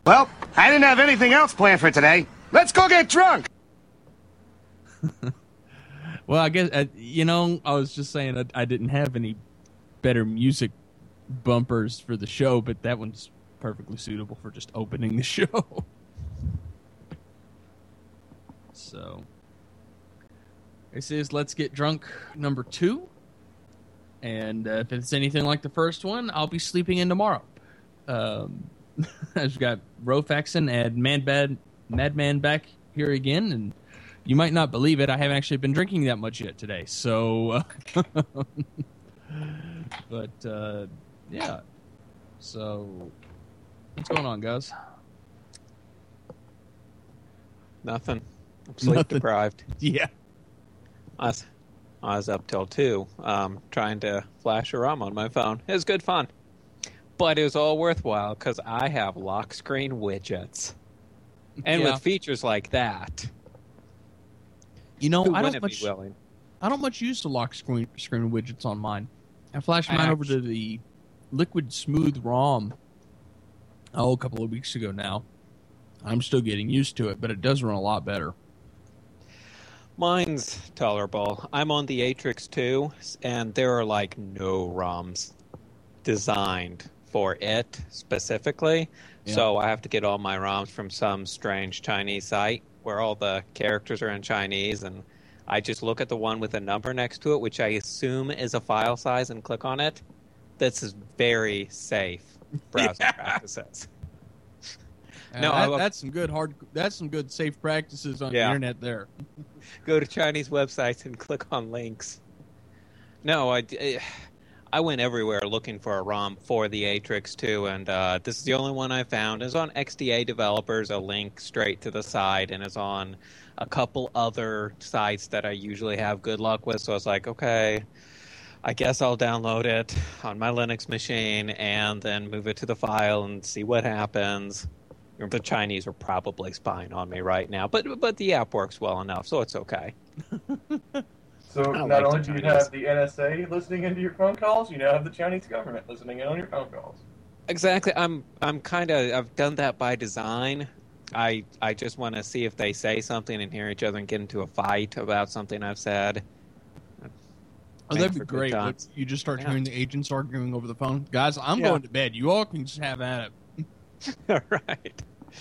Well, I didn't have anything else planned for today. Let's go get drunk. Well, I guess, I was just saying I didn't have any better music bumpers for the show, but that one's perfectly suitable for just opening the show. So, this is Let's Get Drunk number 2. And if it's anything like the first one, I'll be sleeping in tomorrow. I've got Rofaxon and Madman back here again, and you might not believe it, I haven't actually been drinking that much yet today. So, but yeah. So, what's going on, guys? Nothing. I'm sleep deprived. Yeah. I was up till 2, trying to flash a ROM on my phone. It was good fun. But it was all worthwhile because I have lock screen widgets. And with features like that. I don't much use the lock screen widgets on mine. I flashed mine over to the Liquid Smooth ROM a couple of weeks ago now. I'm still getting used to it, but it does run a lot better. Mine's tolerable. I'm on the Atrix 2, and there are like no ROMs designed for it specifically. Yeah. So I have to get all my ROMs from some strange Chinese site where all the characters are in Chinese, and I just look at the one with a number next to it, which I assume is a file size, and click on it. This is very safe browsing practices. That's some good safe practices on the internet there. Go to Chinese websites and click on links. No, I went everywhere looking for a ROM for the Atrix 2, and this is the only one I found. It's on XDA Developers, a link straight to the site, and it's on a couple other sites that I usually have good luck with. So I was like, okay, I guess I'll download it on my Linux machine and then move it to the file and see what happens. The Chinese are probably spying on me right now, but the app works well enough, so it's okay. So not only do you have the NSA listening into your phone calls, you now have the Chinese government listening in on your phone calls. Exactly. I've done that by design. I just want to see if they say something and hear each other and get into a fight about something I've said. Oh, that'd be great. Like, you just start hearing the agents arguing over the phone. Guys, I'm going to bed. You all can just have at it. All right.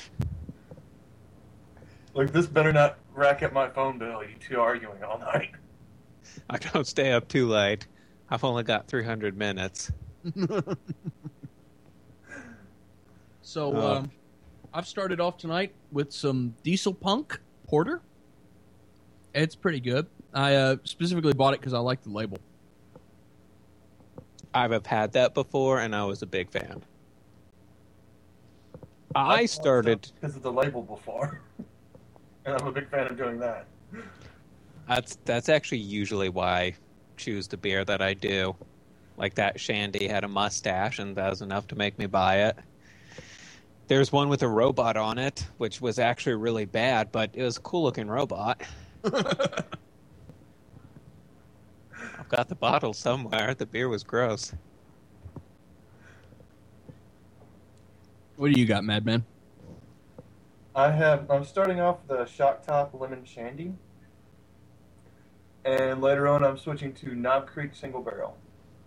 Look, this better not rack up my phone bill, you two arguing all night. I don't stay up too late. I've only got 300 minutes. So, I've started off tonight with some Diesel Punk Porter. It's pretty good. I specifically bought it because I like the label. I've had that before, and I was a big fan. I started because of the label before, and I'm a big fan of doing that. That's actually usually why I choose the beer that I do. Like that Shandy had a mustache, and that was enough to make me buy it. There's one with a robot on it, which was actually really bad, but it was a cool-looking robot. I've got the bottle somewhere. The beer was gross. What do you got, Madman? I'm starting off the Shock Top Lemon Shandy. And later on, I'm switching to Knob Creek Single Barrel.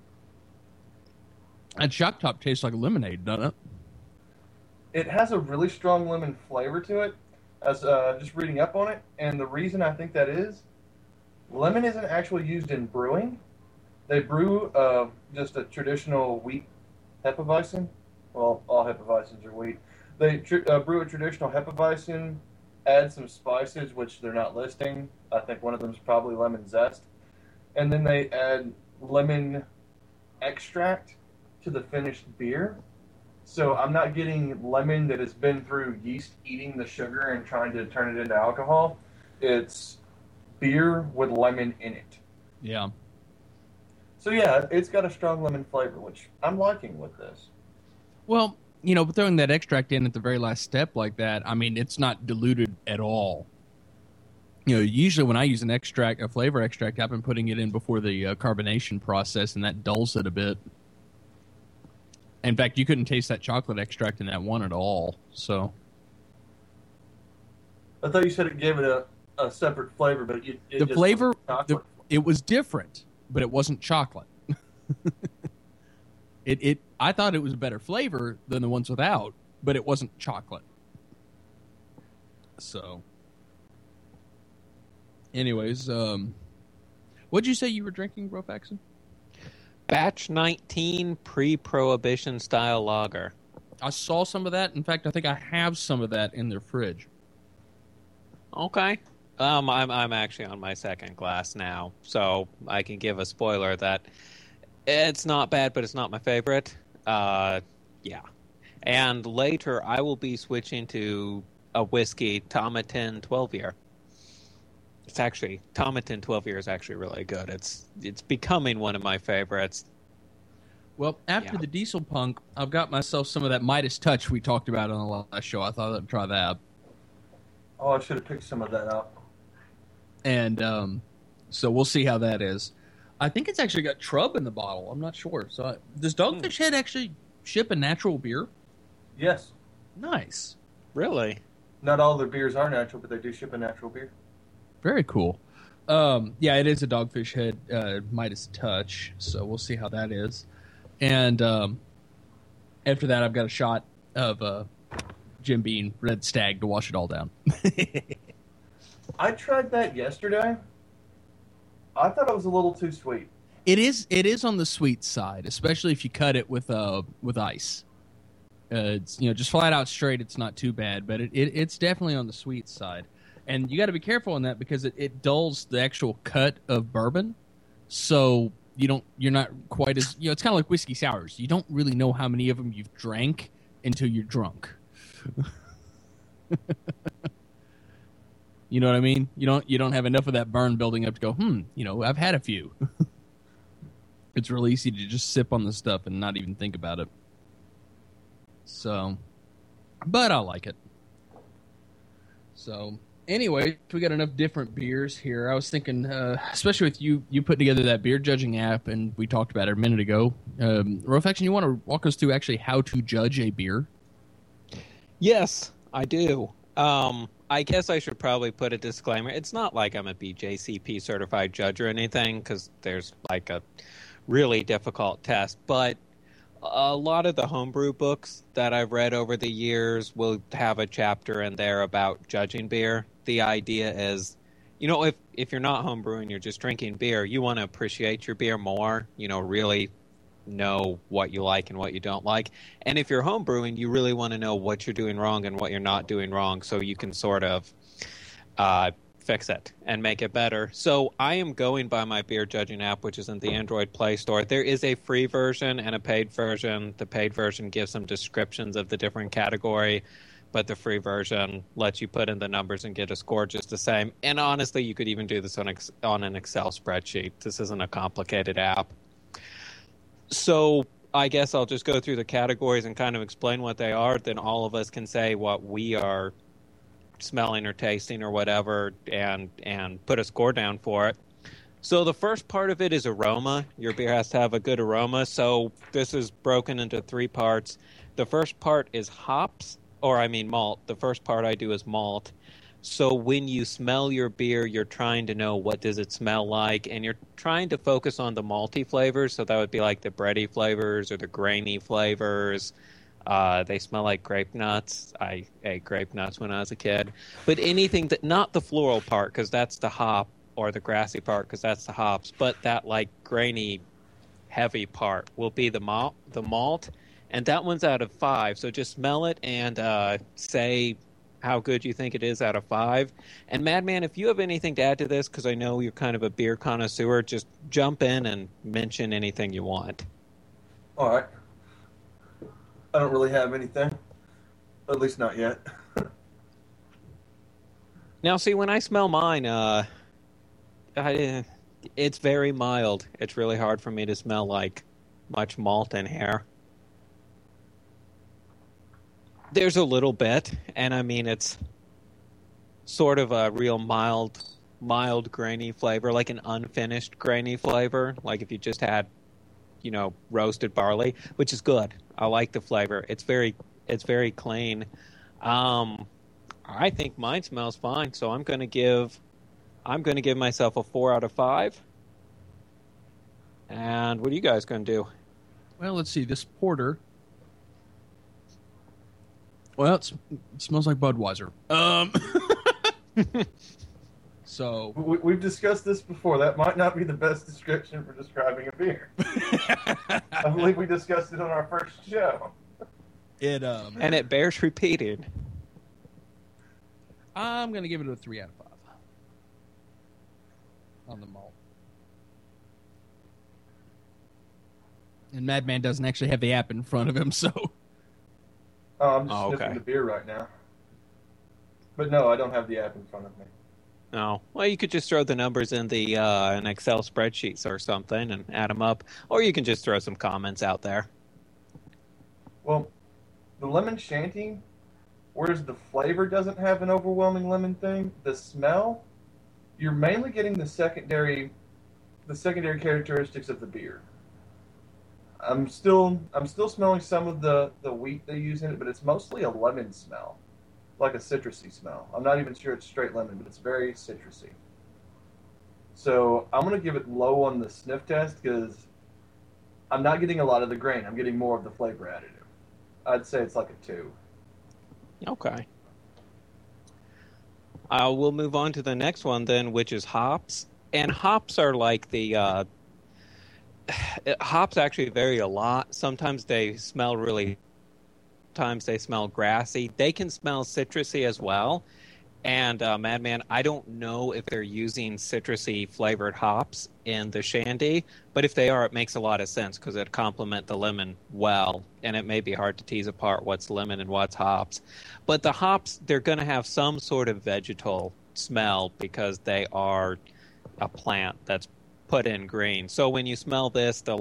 That Shock Top tastes like lemonade, doesn't it? It has a really strong lemon flavor to it. I was just reading up on it, and the reason I think that is, lemon isn't actually used in brewing. They brew just a traditional wheat Hefeweizen. Well, all Hefeweizens are wheat. They brew a traditional Hefeweizen, add some spices, which they're not listing. I think one of them is probably lemon zest. And then they add lemon extract to the finished beer. So I'm not getting lemon that has been through yeast eating the sugar and trying to turn it into alcohol. It's beer with lemon in it. Yeah. So yeah, it's got a strong lemon flavor, which I'm liking with this. Well, throwing that extract in at the very last step like that, I mean, it's not diluted at all. Usually when I use a flavor extract, I've been putting it in before the carbonation process, and that dulls it a bit. In fact, you couldn't taste that chocolate extract in that one at all. So I thought you said it gave it a separate flavor, but the flavor, it was different, but it wasn't chocolate. I thought it was a better flavor than the ones without, but it wasn't chocolate. So, anyways, what'd you say you were drinking, Bro Faxon? Batch 19 pre-prohibition style lager. I saw some of that. In fact, I think I have some of that in their fridge. Okay. I'm actually on my second glass now, so I can give a spoiler that it's not bad, but it's not my favorite. Yeah. And later, I will be switching to a whiskey, Tomatin 12-year. It's actually, Tomatin 12-year is actually really good. It's becoming one of my favorites. Well, after the Diesel Punk, I've got myself some of that Midas Touch we talked about on the last show. I thought I'd try that. Oh, I should have picked some of that up. And so we'll see how that is. I think it's actually got Trub in the bottle. I'm not sure. So does Dogfish Head actually ship a natural beer? Yes. Nice. Really? Not all their beers are natural, but they do ship a natural beer. Very cool. Yeah, it is a Dogfish Head Midas Touch, so we'll see how that is. And after that, I've got a shot of Jim Beam Red Stag to wash it all down. I tried that yesterday. I thought it was a little too sweet. It is on the sweet side, especially if you cut it with ice. It's just flat out straight. It's not too bad, but it's definitely on the sweet side. And you got to be careful on that because it dulls the actual cut of bourbon, so you're not quite as it's kind of like whiskey sours. You don't really know how many of them you've drank until you're drunk. You know what I mean? You don't have enough of that burn building up to go, I've had a few. It's really easy to just sip on the stuff and not even think about it. So, but I like it. So, anyway, we got enough different beers here. I was thinking, especially with you putting together that beer judging app, and we talked about it a minute ago. Rofaction, you want to walk us through actually how to judge a beer? Yes, I do. I guess I should probably put a disclaimer. It's not like I'm a BJCP certified judge or anything, because there's like a really difficult test. But a lot of the homebrew books that I've read over the years will have a chapter in there about judging beer. The idea is, if you're not homebrewing, you're just drinking beer, you want to appreciate your beer more, really know what you like and what you don't like. And if you're homebrewing, you really want to know what you're doing wrong and what you're not doing wrong, so you can sort of fix it and make it better. So I am going by my beer judging app, which is in the Android Play Store. There is a free version and a paid version. The paid version gives some descriptions of the different category, but the free version lets you put in the numbers and get a score just the same. And honestly, you could even do this on an Excel spreadsheet. This isn't a complicated app. So I guess I'll just go through the categories and kind of explain what they are. Then all of us can say what we are smelling or tasting or whatever, and put a score down for it. So the first part of it is aroma. Your beer has to have a good aroma. So this is broken into three parts. The first part is hops, malt. The first part I do is malt. So when you smell your beer, you're trying to know what does it smell like, and you're trying to focus on the malty flavors. So that would be like the bready flavors or the grainy flavors. They smell like grape nuts. I ate grape nuts when I was a kid. But anything that, not the floral part, because that's the hop, or the grassy part, because that's the hops, but that like grainy, heavy part will be the malt, and that one's out of 5. So just smell it and say how good you think it is out of 5. And Madman, if you have anything to add to this, because I know you're kind of a beer connoisseur, just jump in and mention anything you want. All right. I don't really have anything. At least not yet. Now, see, when I smell mine, it's very mild. It's really hard for me to smell like much malt in here. There's a little bit, and I mean, it's sort of a real mild grainy flavor, like an unfinished grainy flavor. Like if you just had roasted barley, which is good. I like the flavor. It's very clean. I think mine smells fine, so I'm going to give myself a 4 out of 5. And what are you guys going to do? Well, let's see. This porter. Well, it smells like Budweiser. So we've discussed this before. That might not be the best description for describing a beer. I believe we discussed it on our first show. And it bears repeating. I'm going to give it a 3 out of 5 on the malt. And Madman doesn't actually have the app in front of him, so. Oh, I'm just sniffing the beer right now. But no, I don't have the app in front of me. Oh, well, you could just throw the numbers in the an Excel spreadsheet or something and add them up, or you can just throw some comments out there. Well, the lemon shanty, whereas the flavor doesn't have an overwhelming lemon thing, the smell, you're mainly getting the secondary characteristics of the beer. I'm still smelling some of the wheat they use in it, but it's mostly a lemon smell, like a citrusy smell. I'm not even sure it's straight lemon, but it's very citrusy. So I'm going to give it low on the sniff test because I'm not getting a lot of the grain. I'm getting more of the flavor additive. I'd say it's like a 2. Okay. We'll move on to the next one then, which is hops. And hops are like the... hops actually vary a lot. Sometimes they smell sometimes they smell grassy. They can smell citrusy as well. And Madman, I don't know if they're using citrusy flavored hops in the shandy, but if they are, it makes a lot of sense because it complement the lemon well, and it may be hard to tease apart what's lemon and what's hops. But the hops, they're going to have some sort of vegetal smell because they are a plant that's put in green. So when you smell this, the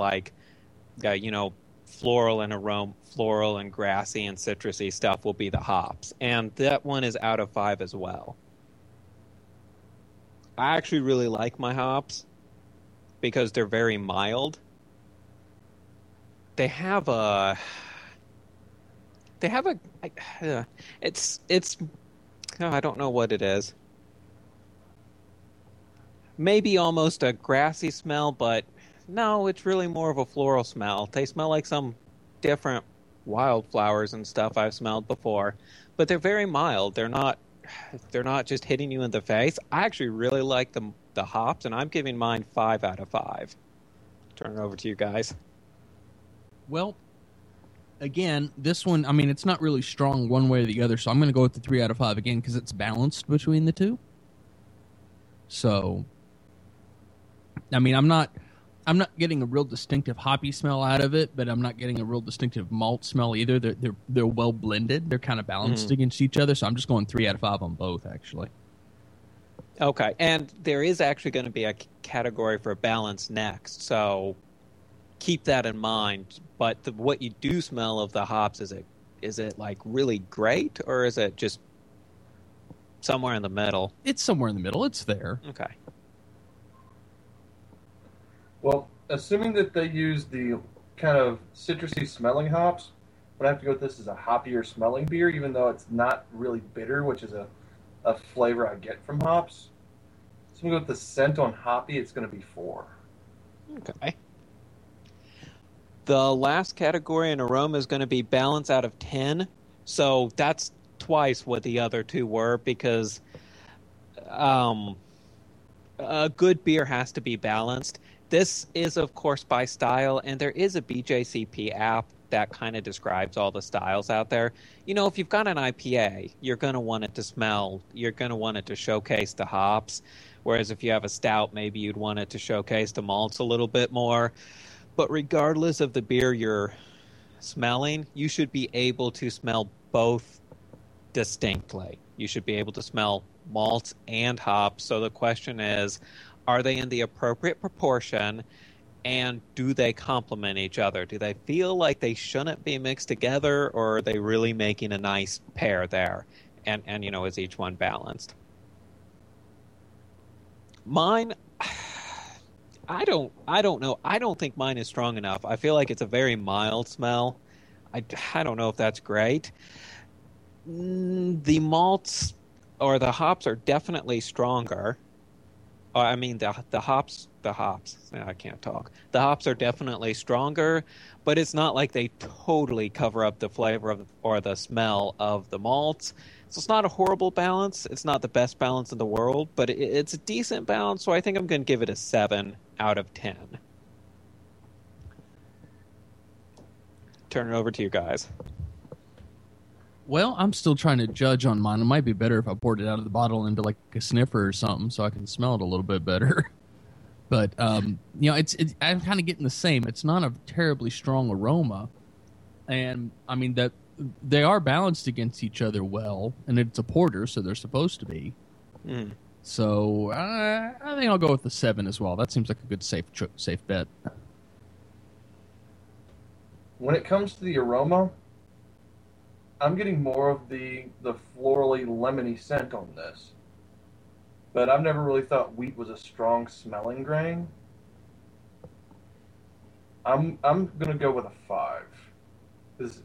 floral and grassy and citrusy stuff will be the hops. And that one is out of 5 as well. I actually really like my hops because they're very mild. I don't know what it is. Maybe almost a grassy smell, but no, it's really more of a floral smell. They smell like some different wildflowers and stuff I've smelled before, but they're very mild. They're not just hitting you in the face. I actually really like the hops, and I'm giving mine 5 out of 5. Turn it over to you guys. Well, again, this one, I mean, it's not really strong one way or the other, so I'm going to go with the 3 out of 5 again because it's balanced between the two. So, I mean, I'm not getting a real distinctive hoppy smell out of it, but I'm not getting a real distinctive malt smell either. They're well blended. They're kind of balanced against each other, so I'm just going 3 out of 5 on both, actually. Okay, and there is actually going to be a category for balance next, so keep that in mind. But what you do smell of the hops, is it like really great, or is it just somewhere in the middle? It's somewhere in the middle. It's there. Okay. Well, assuming that they use the kind of citrusy smelling hops, I'm going to have to go with this as a hoppier smelling beer, even though it's not really bitter, which is a flavor I get from hops. So I'm going to go with the scent on hoppy. It's going to be 4. Okay. The last category in aroma is going to be balance out of 10. So that's twice what the other two were because a good beer has to be balanced. This is, of course, by style, and there is a BJCP app that kind of describes all the styles out there. You know, if you've got an IPA, you're going to want it to smell, you're going to want it to showcase the hops, whereas if you have a stout, maybe you'd want it to showcase the malts a little bit more. But regardless of the beer you're smelling, you should be able to smell both distinctly. You should be able to smell malts and hops. So the question is, are they in the appropriate proportion, and do they complement each other? Do they feel like they shouldn't be mixed together, or are they really making a nice pair there? And you know, is each one balanced? Mine, I don't know. I don't think mine is strong enough. I feel like it's a very mild smell. I don't know if that's great. The malts or the hops are definitely stronger. I mean, the hops. I can't talk. The hops are definitely stronger, but it's not like they totally cover up the flavor or the smell of the malts. So it's not a horrible balance. It's not the best balance in the world, but it's a decent balance. So I think I'm going to give it a 7 out of 10. Turn it over to you guys. Well, I'm still trying to judge on mine. It might be better if I poured it out of the bottle into like a sniffer or something, so I can smell it a little bit better. But you know, it's I'm kind of getting the same. It's not a terribly strong aroma, and I mean that they are balanced against each other well, and it's a porter, so they're supposed to be. Mm. So I think I'll go with the 7 as well. That seems like a good safe bet. When it comes to the aroma, I'm getting more of the florally lemony scent on this. But I've never really thought wheat was a strong smelling grain. I'm gonna go with a 5. Because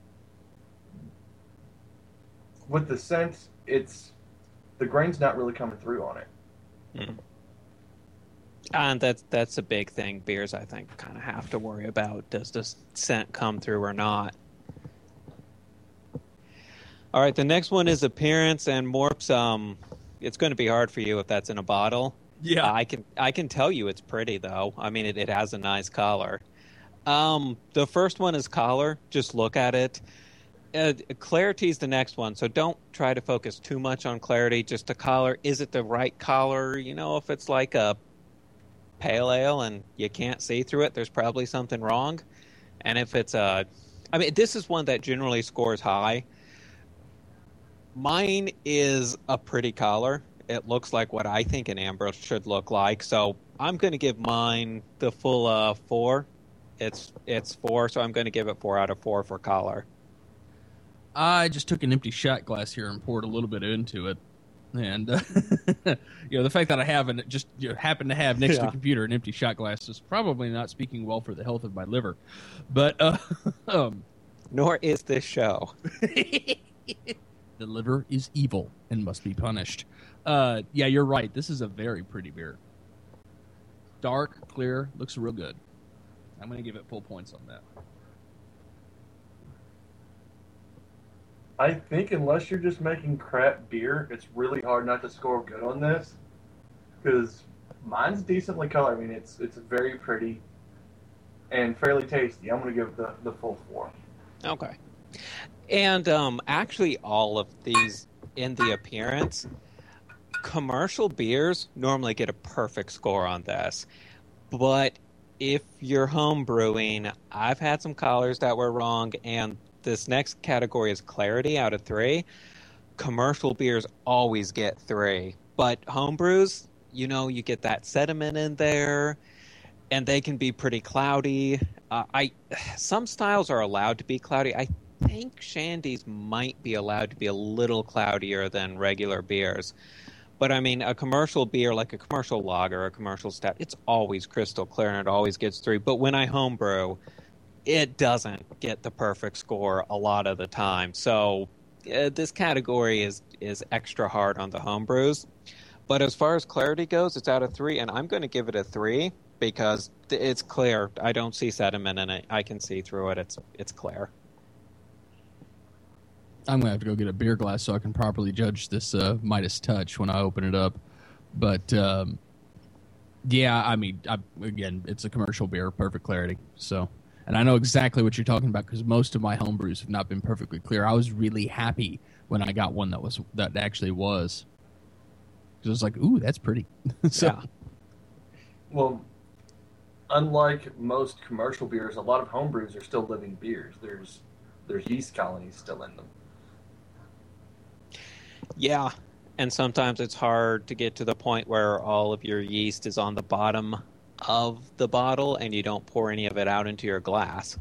with the scent, the grain's not really coming through on it. Mm. And that's a big thing beers, I think, kind of have to worry about. Does the scent come through or not? All right, the next one is appearance, and Morps, it's going to be hard for you if that's in a bottle. Yeah. I can tell you it's pretty, though. I mean, it has a nice color. The first one is color. Just look at it. Clarity is the next one, so don't try to focus too much on clarity. Just the color. Is it the right color? You know, if it's like a pale ale and you can't see through it, there's probably something wrong. And if it's I mean, this is one that generally scores high. Mine is a pretty color. It looks like what I think an amber should look like. So I'm going to give mine the full 4. It's 4, so I'm going to give it 4 out of 4 for color. I just took an empty shot glass here and poured a little bit into it. And, you know, the fact that I haven't just happen to have next to the computer an empty shot glass is probably not speaking well for the health of my liver. But, nor is this show. The liver is evil and must be punished. Yeah, you're right. This is a very pretty beer. Dark, clear, looks real good. I'm going to give it full points on that. I think unless you're just making crap beer, it's really hard not to score good on this. Because mine's decently colored. I mean, it's very pretty and fairly tasty. I'm going to give it the full 4. Okay. And actually, all of these in the appearance, commercial beers normally get a perfect score on this. But if you're home brewing, I've had some colors that were wrong, and this next category is clarity out of 3. Commercial beers always get 3. But home brews, you know, you get that sediment in there, and they can be pretty cloudy. Some styles are allowed to be cloudy. I think shandies might be allowed to be a little cloudier than regular beers. But I mean, a commercial beer, like a commercial lager, a commercial stout, it's always crystal clear and it always gets 3. But when I homebrew, it doesn't get the perfect score a lot of the time. So this category is extra hard on the homebrews. But as far as clarity goes, it's out of 3, and I'm going to give it a 3 because it's clear. I don't see sediment in it. I can see through it. It's clear. I'm going to have to go get a beer glass so I can properly judge this Midas Touch when I open it up. But, yeah, I mean, again, it's a commercial beer, perfect clarity. So, and I know exactly what you're talking about because most of my home brews have not been perfectly clear. I was really happy when I got one that actually was. Because I was like, ooh, that's pretty. So, yeah. Well, unlike most commercial beers, a lot of home brews are still living beers. There's yeast colonies still in them. Yeah, and sometimes it's hard to get to the point where all of your yeast is on the bottom of the bottle and you don't pour any of it out into your glass.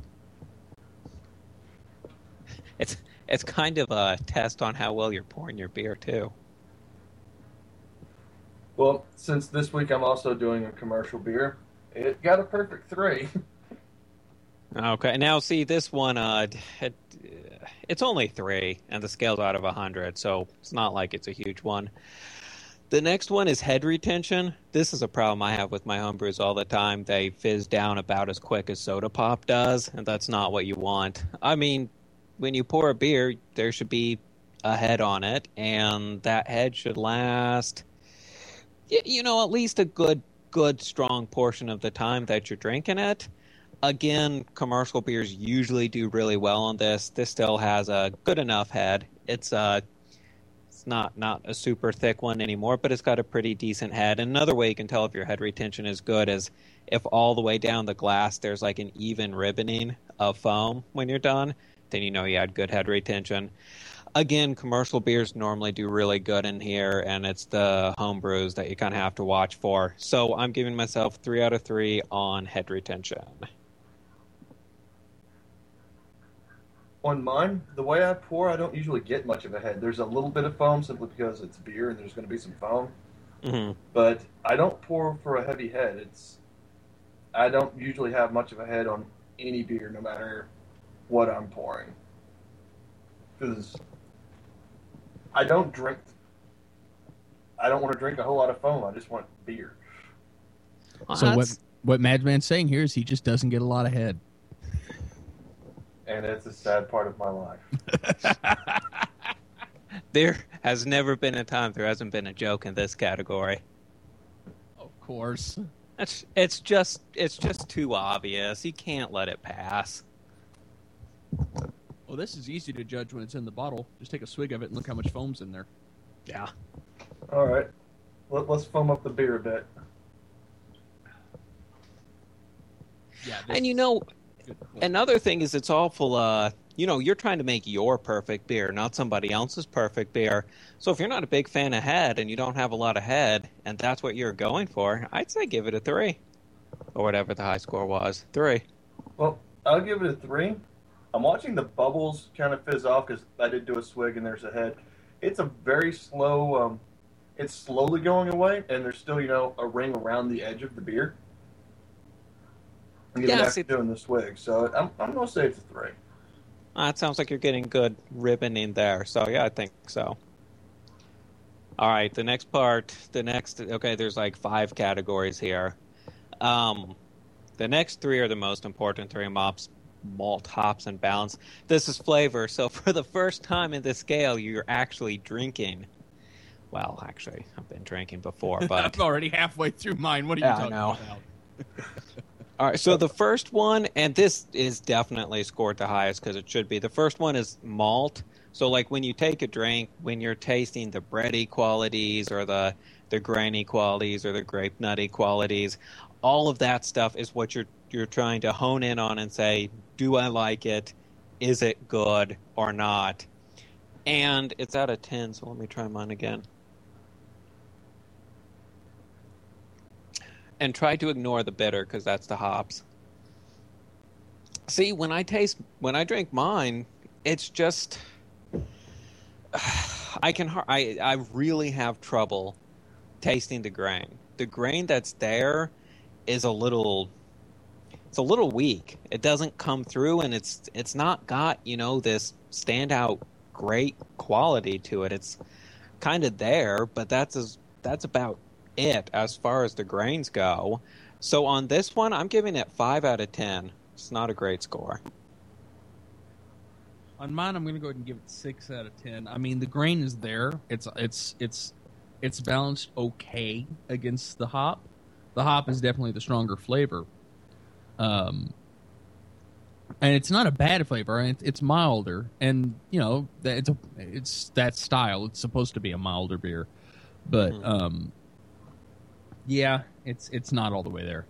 It's kind of a test on how well you're pouring your beer, too. Well, since this week I'm also doing a commercial beer, It got a perfect 3. Okay, now see this one. It's only 3, and the scale's out of 100, so it's not like it's a huge one. The next one is head retention. This is a problem I have with my homebrews all the time. They fizz down about as quick as soda pop does, and that's not what you want. I mean, when you pour a beer, there should be a head on it, and that head should last, at least a good, strong portion of the time that you're drinking it. Again, commercial beers usually do really well on this. This still has a good enough head. It's not a super thick one anymore, but it's got a pretty decent head. And another way you can tell if your head retention is good is if all the way down the glass there's like an even ribboning of foam when you're done, then you know you had good head retention. Again, commercial beers normally do really good in here, and it's the home brews that you kind of have to watch for. So I'm giving myself 3 out of 3 on head retention. On mine, the way I pour, I don't usually get much of a head. There's a little bit of foam simply because it's beer and there's going to be some foam. Mm-hmm. But I don't pour for a heavy head. I don't usually have much of a head on any beer, no matter what I'm pouring. Because I don't want to drink a whole lot of foam. I just want beer. So what Madman's saying here is he just doesn't get a lot of head. And it's a sad part of my life. There has never been a time there hasn't been a joke in this category. Of course. It's just too obvious. You can't let it pass. Well, this is easy to judge when it's in the bottle. Just take a swig of it and look how much foam's in there. Yeah. All right. Let's foam up the beer a bit. Yeah. And another thing is it's awful, you're trying to make your perfect beer, not somebody else's perfect beer. So if you're not a big fan of head and you don't have a lot of head, and that's what you're going for, I'd say give it a 3. Or whatever the high score was. 3. Well, I'll give it a 3. I'm watching the bubbles kind of fizz off because I did do a swig and there's a head. It's a very slow, it's slowly going away, and there's still, a ring around the edge of the beer. Even after doing the swig. So I'm going to say it's a 3. It sounds like you're getting good ribboning there. So, yeah, I think so. All right, there's like 5 categories here. The next 3 are the most important 3: malt, hops, and balance. This is flavor. So for the first time in this scale, you're actually drinking. Well, actually, I've been drinking before, but... I'm already halfway through mine. What are you talking about? All right, so the first one, and this is definitely scored the highest because it should be. The first one is malt. So, like, when you take a drink, when you're tasting the bready qualities or the grainy qualities or the grape nutty qualities, all of that stuff is what you're trying to hone in on and say, do I like it? Is it good or not? And it's out of 10, so let me try mine again. And try to ignore the bitter because that's the hops. See, when I drink mine, it's just I really have trouble tasting the grain. The grain that's there is a little weak. It doesn't come through, and it's not got this standout great quality to it. It's kind of there, but that's about it as far as the grains go. So on this one, I'm giving it 5 out of 10. It's not a great score. On mine, I'm going to go ahead and give it 6 out of 10. I mean, the grain is there. It's balanced okay against the hop. The hop is definitely the stronger flavor. And it's not a bad flavor. It's milder, and it's that style. It's supposed to be a milder beer, but yeah, it's not all the way there.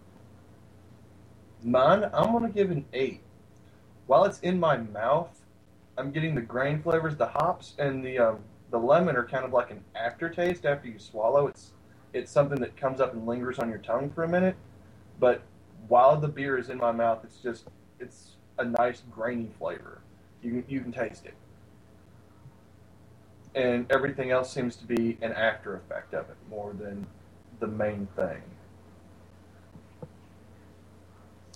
Mine, I'm going to give an 8. While it's in my mouth, I'm getting the grain flavors, the hops, and the lemon are kind of like an aftertaste after you swallow. It's something that comes up and lingers on your tongue for a minute, but while the beer is in my mouth, it's a nice grainy flavor. You can taste it, and everything else seems to be an after effect of it more than the main thing.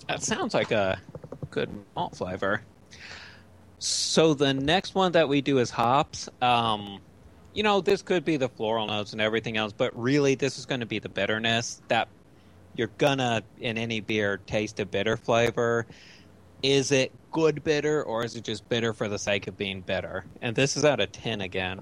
That sounds like a good malt flavor. So the next one that we do is hops. This could be the floral notes and everything else, but really this is going to be the bitterness that you're gonna, in any beer, taste a bitter flavor. Is it good bitter, or is it just bitter for the sake of being bitter? And this is out of 10 again.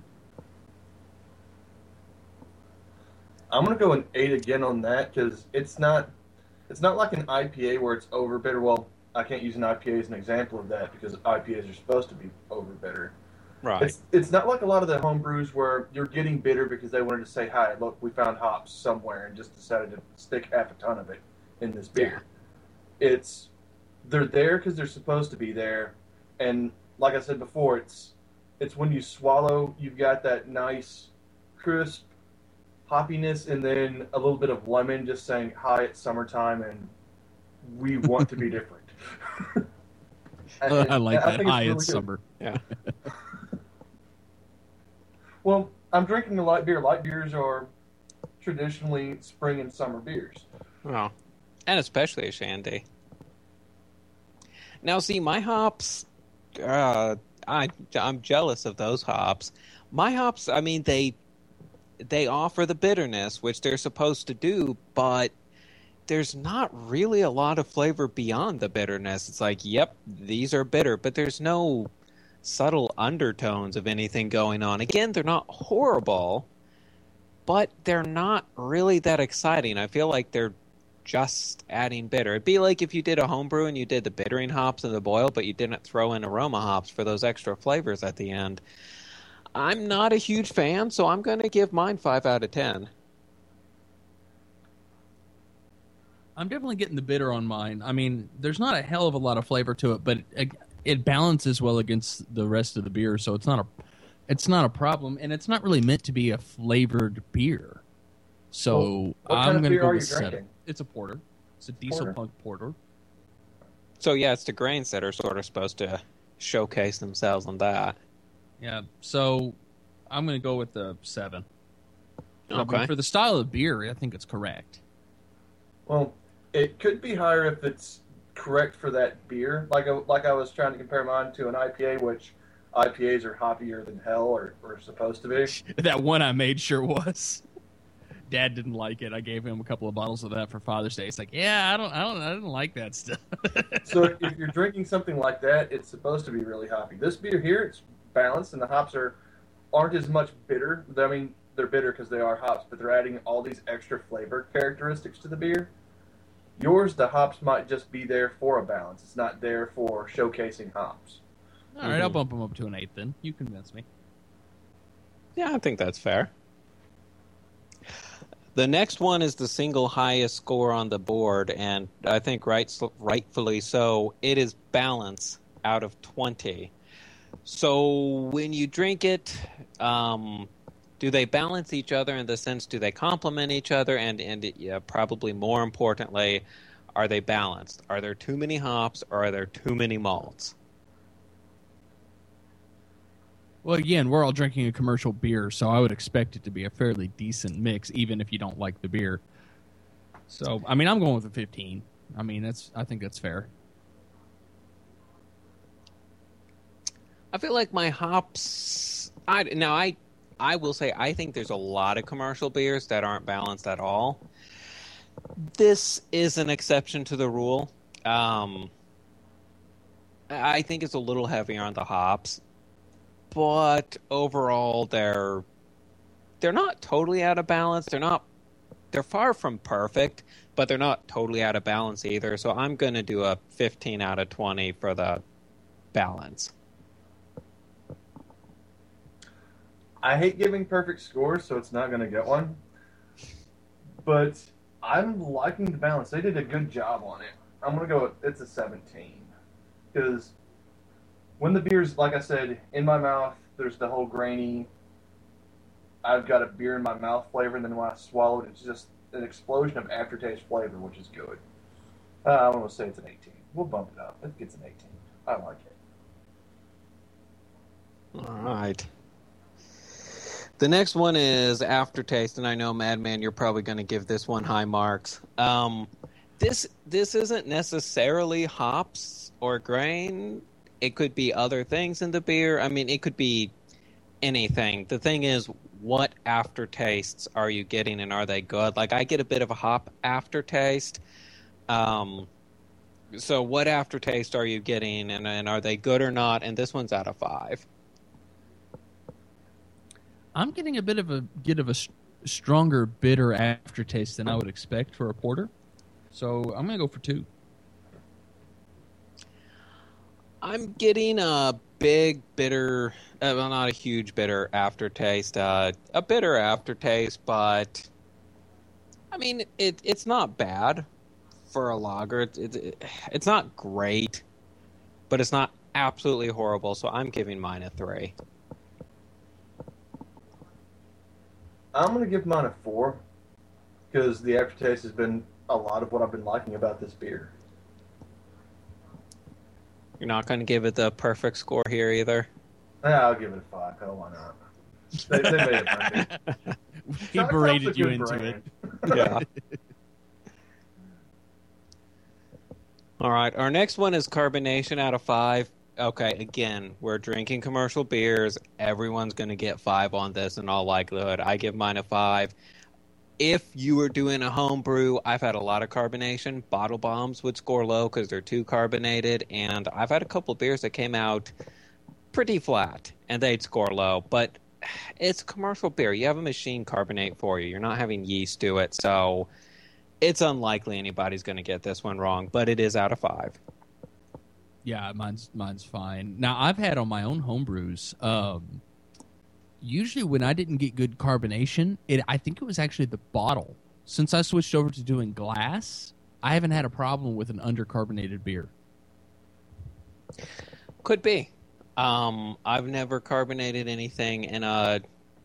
I'm gonna go an 8 again on that, because it's not like an IPA where it's over bitter. Well, I can't use an IPA as an example of that because IPAs are supposed to be over bitter. Right. It's not like a lot of the home brews where you're getting bitter because they wanted to say, "Hi, look, we found hops somewhere," and just decided to stick half a ton of it in this beer. Yeah. They're there because they're supposed to be there, and like I said before, it's when you swallow, you've got that nice, crisp hoppiness, and then a little bit of lemon, just saying, "Hi, it's summertime, and we want to be different." I like that. Hi, it's summer. Yeah. Well, I'm drinking a light beer. Light beers are traditionally spring and summer beers. Oh, and especially a shandy. Now, see, my hops, I'm jealous of those hops. My hops, I mean, they offer the bitterness, which they're supposed to do, but there's not really a lot of flavor beyond the bitterness. It's like, yep, these are bitter, but there's no subtle undertones of anything going on. Again, they're not horrible, but they're not really that exciting. I feel like they're just adding bitter. It'd be like if you did a homebrew and you did the bittering hops in the boil, but you didn't throw in aroma hops for those extra flavors at the end. I'm not a huge fan, so I'm going to give mine 5 out of 10. I'm definitely getting the bitter on mine. I mean, there's not a hell of a lot of flavor to it, but it balances well against the rest of the beer, so it's not a problem, and it's not really meant to be a flavored beer. So I'm going to go with 7. It's a porter. It's a diesel punk porter. So yeah, it's the grains that are sort of supposed to showcase themselves on that. Yeah, so I'm going to go with the 7. Okay. I mean, for the style of beer, I think it's correct. Well, it could be higher if it's correct for that beer. Like I was trying to compare mine to an IPA, which IPAs are hoppier than hell, or supposed to be. That one I made sure was. Dad didn't like it. I gave him a couple of bottles of that for Father's Day. It's like, yeah, I didn't like that stuff. So if you're drinking something like that, it's supposed to be really hoppy. This beer here, it's balanced, and the hops aren't as much bitter. I mean, they're bitter because they are hops, but they're adding all these extra flavor characteristics to the beer. Yours, the hops might just be there for a balance. It's not there for showcasing hops. All right, I'll bump them up to an 8 then. You convince me. Yeah, I think that's fair. The next one is the single highest score on the board, and I think rightfully so. It is balance out of 20. So when you drink it, do they balance each other in the sense, do they complement each other? And probably more importantly, are they balanced? Are there too many hops, or are there too many malts? Well, again, we're all drinking a commercial beer, so I would expect it to be a fairly decent mix, even if you don't like the beer. So, I mean, I'm going with a 15. I mean, I think that's fair. I feel like my hops... I will say I think there's a lot of commercial beers that aren't balanced at all. This is an exception to the rule. I think it's a little heavier on the hops. But overall, they're not totally out of balance. They're far from perfect, but they're not totally out of balance either. So I'm going to do a 15 out of 20 for the balance. I hate giving perfect scores, so it's not going to get one. But I'm liking the balance. They did a good job on it. I'm going to go with it's a 17. Because when the beer's, like I said, in my mouth, there's the whole grainy, I've got a beer in my mouth flavor, and then when I swallow it, it's just an explosion of aftertaste flavor, which is good. I want to say it's an 18. We'll bump it up. It gets an 18. I like it. All right. The next one is aftertaste, and I know, Madman, you're probably going to give this one high marks. This isn't necessarily hops or grain. It could be other things in the beer. I mean, it could be anything. The thing is, what aftertastes are you getting, and are they good? Like, I get a bit of a hop aftertaste. So what aftertaste are you getting, and are they good or not? And this one's out of 5. I'm getting a bit of a stronger bitter aftertaste than I would expect for a porter. So I'm going to go for 2. I'm getting a big bitter, well, not a huge bitter aftertaste, a bitter aftertaste, but I mean, it's not bad for a lager. It's not great, but it's not absolutely horrible, so I'm giving mine a 3. I'm going to give mine a 4 because the aftertaste has been a lot of what I've been liking about this beer. You're not going to give it the perfect score here either? Yeah, I'll give it a 5. Hell, why not? They made it perfect. He berated you into it. Yeah. All right, our next one is carbonation out of 5. Okay, again, we're drinking commercial beers. Everyone's going to get 5 on this in all likelihood. I give mine a 5. If you were doing a home brew, I've had a lot of carbonation. Bottle Bombs would score low because they're too carbonated, and I've had a couple of beers that came out pretty flat, and they'd score low. But it's commercial beer. You have a machine carbonate for you. You're not having yeast do it, so it's unlikely anybody's going to get this one wrong, but it is out of 5. Yeah, mine's fine. Now, I've had on my own home brews, usually when I didn't get good carbonation, I think it was actually the bottle. Since I switched over to doing glass, I haven't had a problem with an undercarbonated beer. Could be. I've never carbonated anything in a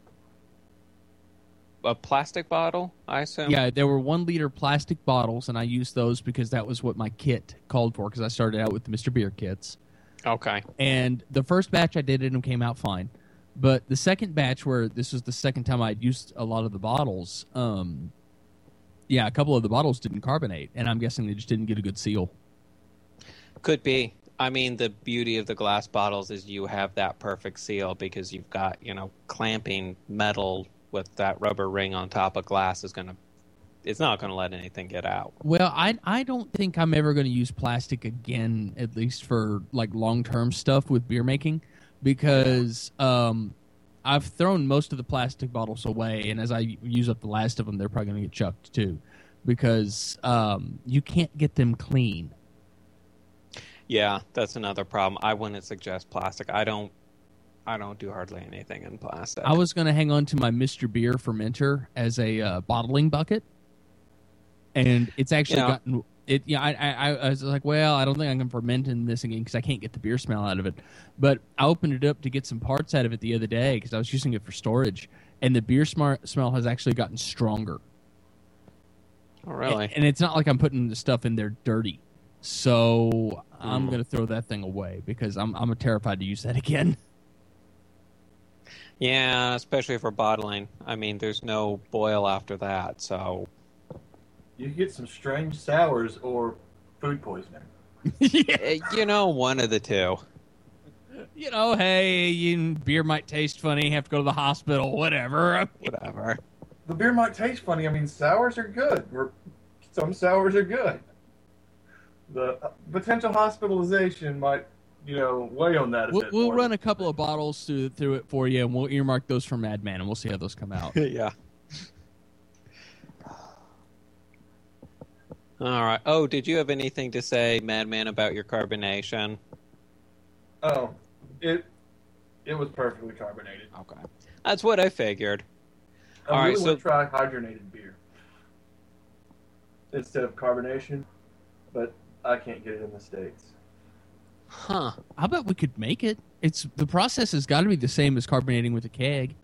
plastic bottle, I assume? Yeah, there were 1 liter plastic bottles, and I used those because that was what my kit called for, because I started out with the Mr. Beer kits. Okay. And the first batch I did it and came out fine. But the second batch, where this was the second time I'd used a lot of the bottles, a couple of the bottles didn't carbonate, and I'm guessing they just didn't get a good seal. Could be. I mean, the beauty of the glass bottles is you have that perfect seal because you've got, clamping metal with that rubber ring on top of glass it's not going to let anything get out. Well, I don't think I'm ever going to use plastic again, at least for like long-term stuff with beer making, because I've thrown most of the plastic bottles away, and as I use up the last of them, they're probably going to get chucked too, because you can't get them clean. Yeah, that's another problem. I wouldn't suggest plastic. I don't do hardly anything in plastic. I was going to hang on to my Mr. Beer fermenter as a bottling bucket, and it's actually gotten it. Yeah, I was like, well, I don't think I can ferment in this again because I can't get the beer smell out of it. But I opened it up to get some parts out of it the other day because I was using it for storage, and the beer smell has actually gotten stronger. Oh, really? And it's not like I'm putting the stuff in there dirty. So I'm going to throw that thing away because I'm terrified to use that again. Yeah, especially for bottling. I mean, there's no boil after that, so... You get some strange sours or food poisoning. Yeah. One of the two. Hey, beer might taste funny, have to go to the hospital, whatever. Whatever. The beer might taste funny. I mean, sours are good. Some sours are good. The potential hospitalization might, weigh on that a bit. We'll run a couple of bottles through it for you, and we'll earmark those for Madman, and we'll see how those come out. Yeah. All right. Oh, did you have anything to say, Madman, about your carbonation? Oh, it was perfectly carbonated. Okay. That's what I figured. I really want to try hydrogenated beer instead of carbonation, but I can't get it in the States. Huh. I bet we could make it. The process has got to be the same as carbonating with a keg.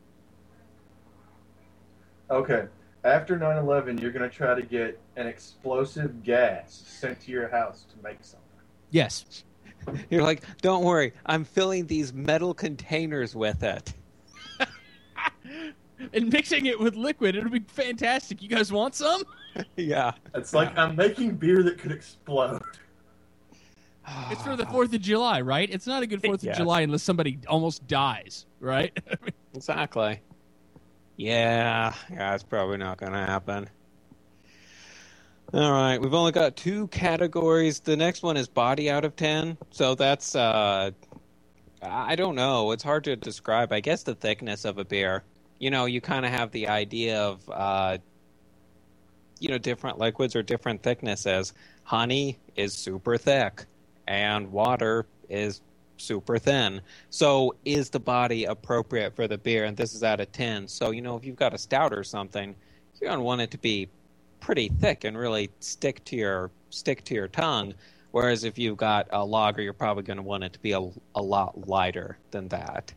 Okay. After 9/11, you're going to try to get an explosive gas sent to your house to make something. Yes. You're like, don't worry, I'm filling these metal containers with it. And mixing it with liquid, it'll be fantastic. You guys want some? Yeah. It's like I'm making beer that could explode. It's for the 4th of July, right? It's not a good 4th of Yes. July unless somebody almost dies, right? Exactly. Yeah, it's probably not going to happen. All right, we've only got 2 categories. The next one is body out of 10. So that's, I don't know. It's hard to describe. I guess the thickness of a beer. You know, you kind of have the idea of, different liquids or different thicknesses. Honey is super thick, and water is super thin. So is the body appropriate for the beer? And this is out of 10. So, if you've got a stout or something, you're going to want it to be pretty thick and really stick to your tongue. Whereas if you've got a lager, you're probably going to want it to be a lot lighter than that.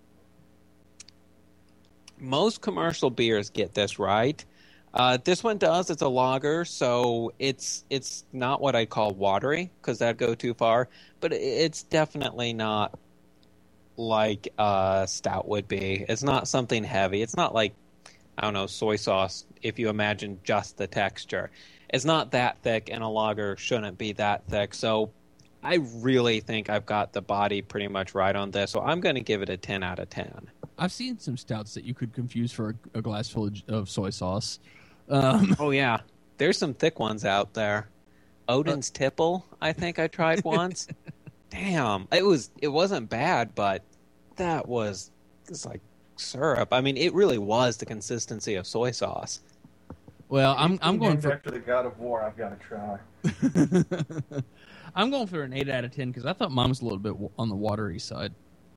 Most commercial beers get this right. This one does. It's a lager, so it's not what I call watery, because that'd go too far. But it's definitely not like stout would be. It's not something heavy. It's not like, I don't know, soy sauce, if you imagine just the texture. It's not that thick, and a lager shouldn't be that thick. So I really think I've got the body pretty much right on this. So I'm going to give it a 10 out of 10. I've seen some stouts that you could confuse for a glass full of soy sauce. Oh, yeah. There's some thick ones out there. Odin's Tipple, I think I tried once. Damn. It wasn't bad, but it's like syrup. I mean, it really was the consistency of soy sauce. Well, I'm going for after the God of War. I've got to try. I'm going for an 8 out of 10 because I thought mine was a little bit on the watery side.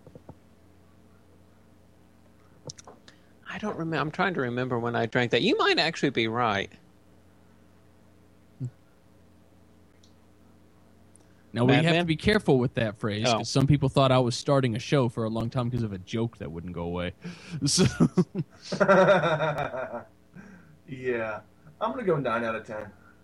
I don't remember. I'm trying to remember when I drank that. You might actually be right. Now, we have to be careful with that phrase because some people thought I was starting a show for a long time because of a joke that wouldn't go away. So... Yeah. I'm going to go 9 out of 10.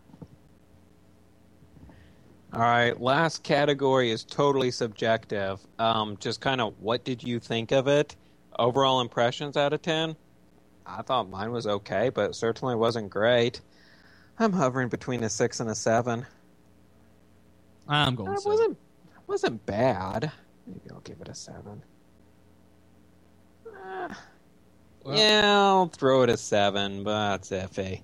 All right. Last category is totally subjective. Just kind of what did you think of it? Overall impressions out of 10? I thought mine was okay, but certainly wasn't great. I'm hovering between a 6 and a 7. I'm going 7. It wasn't bad. Maybe I'll give it a 7. Yeah, I'll throw it a 7, but it's iffy.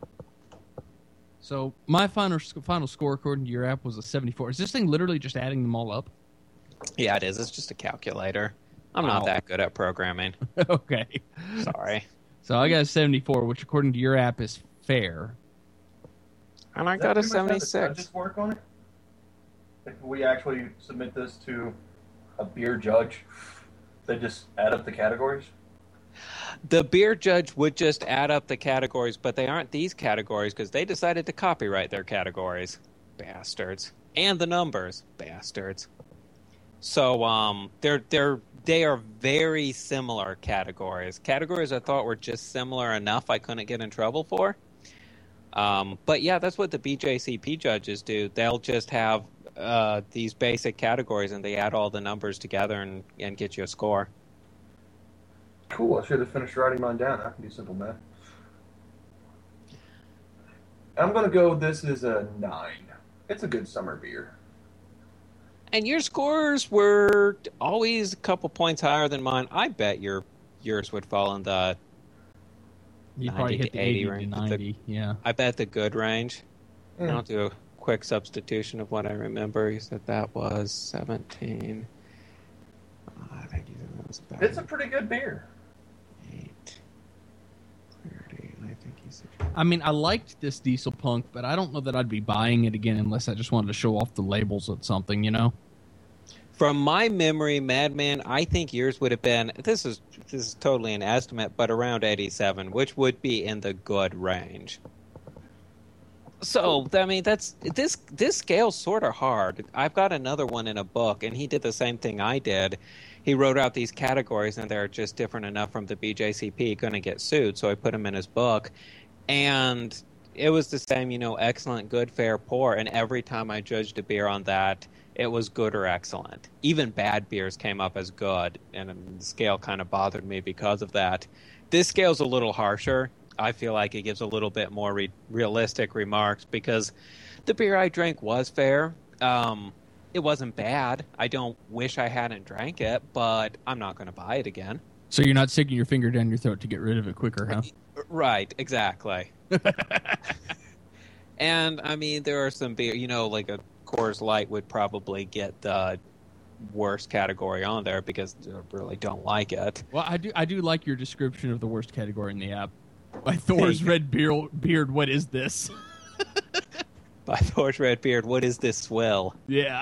So my final score according to your app was a 74. Is this thing literally just adding them all up? Yeah, it is. It's just a calculator. I'm not that good at programming. Okay. Sorry. So I got a 74, which according to your app is fair. And I got a 76. Does judges work on it? If we actually submit this to a beer judge, they just add up the categories? The beer judge would just add up the categories, but they aren't these categories because they decided to copyright their categories. Bastards. And the numbers. Bastards. So they are very similar categories. Categories I thought were just similar enough I couldn't get in trouble for. But yeah, that's what the BJCP judges do. They'll just have these basic categories and they add all the numbers together and get you a score. Cool. I should have finished writing mine down. I can do simple math. I'm going to go, this is a 9. It's a good summer beer. And your scores were always a couple points higher than mine. I bet yours would fall in the You 90 probably hit to the 80 80 range. to 90, yeah. I bet the good range. I'll do a quick substitution of what I remember. You said that was 17. I think you said that was about It's a pretty good beer. 8. 30. I think you said. I mean, I liked this Diesel Punk, but I don't know that I'd be buying it again unless I just wanted to show off the labels at something, you know? From my memory, Madman, I think yours would have been, this is totally an estimate, but around 87, which would be in the good range. So, I mean, this scale's sort of hard. I've got another one in a book, and he did the same thing I did. He wrote out these categories, and they're just different enough from the BJCP, going to get sued, so I put them in his book. And it was the same, excellent, good, fair, poor, and every time I judged a beer on that, it was good or excellent. Even bad beers came up as good, and the scale kind of bothered me because of that. This scale's a little harsher. I feel like it gives a little bit more realistic remarks because the beer I drank was fair. It wasn't bad. I don't wish I hadn't drank it, but I'm not going to buy it again. So you're not sticking your finger down your throat to get rid of it quicker, huh? Right, exactly. And, I mean, there are some beer, like a Coors Light would probably get the worst category on there because I really don't like it. Well, I do like your description of the worst category in the app. By Thor's Red Beard, what is this? By Thor's Red Beard, what is this swill? Yeah.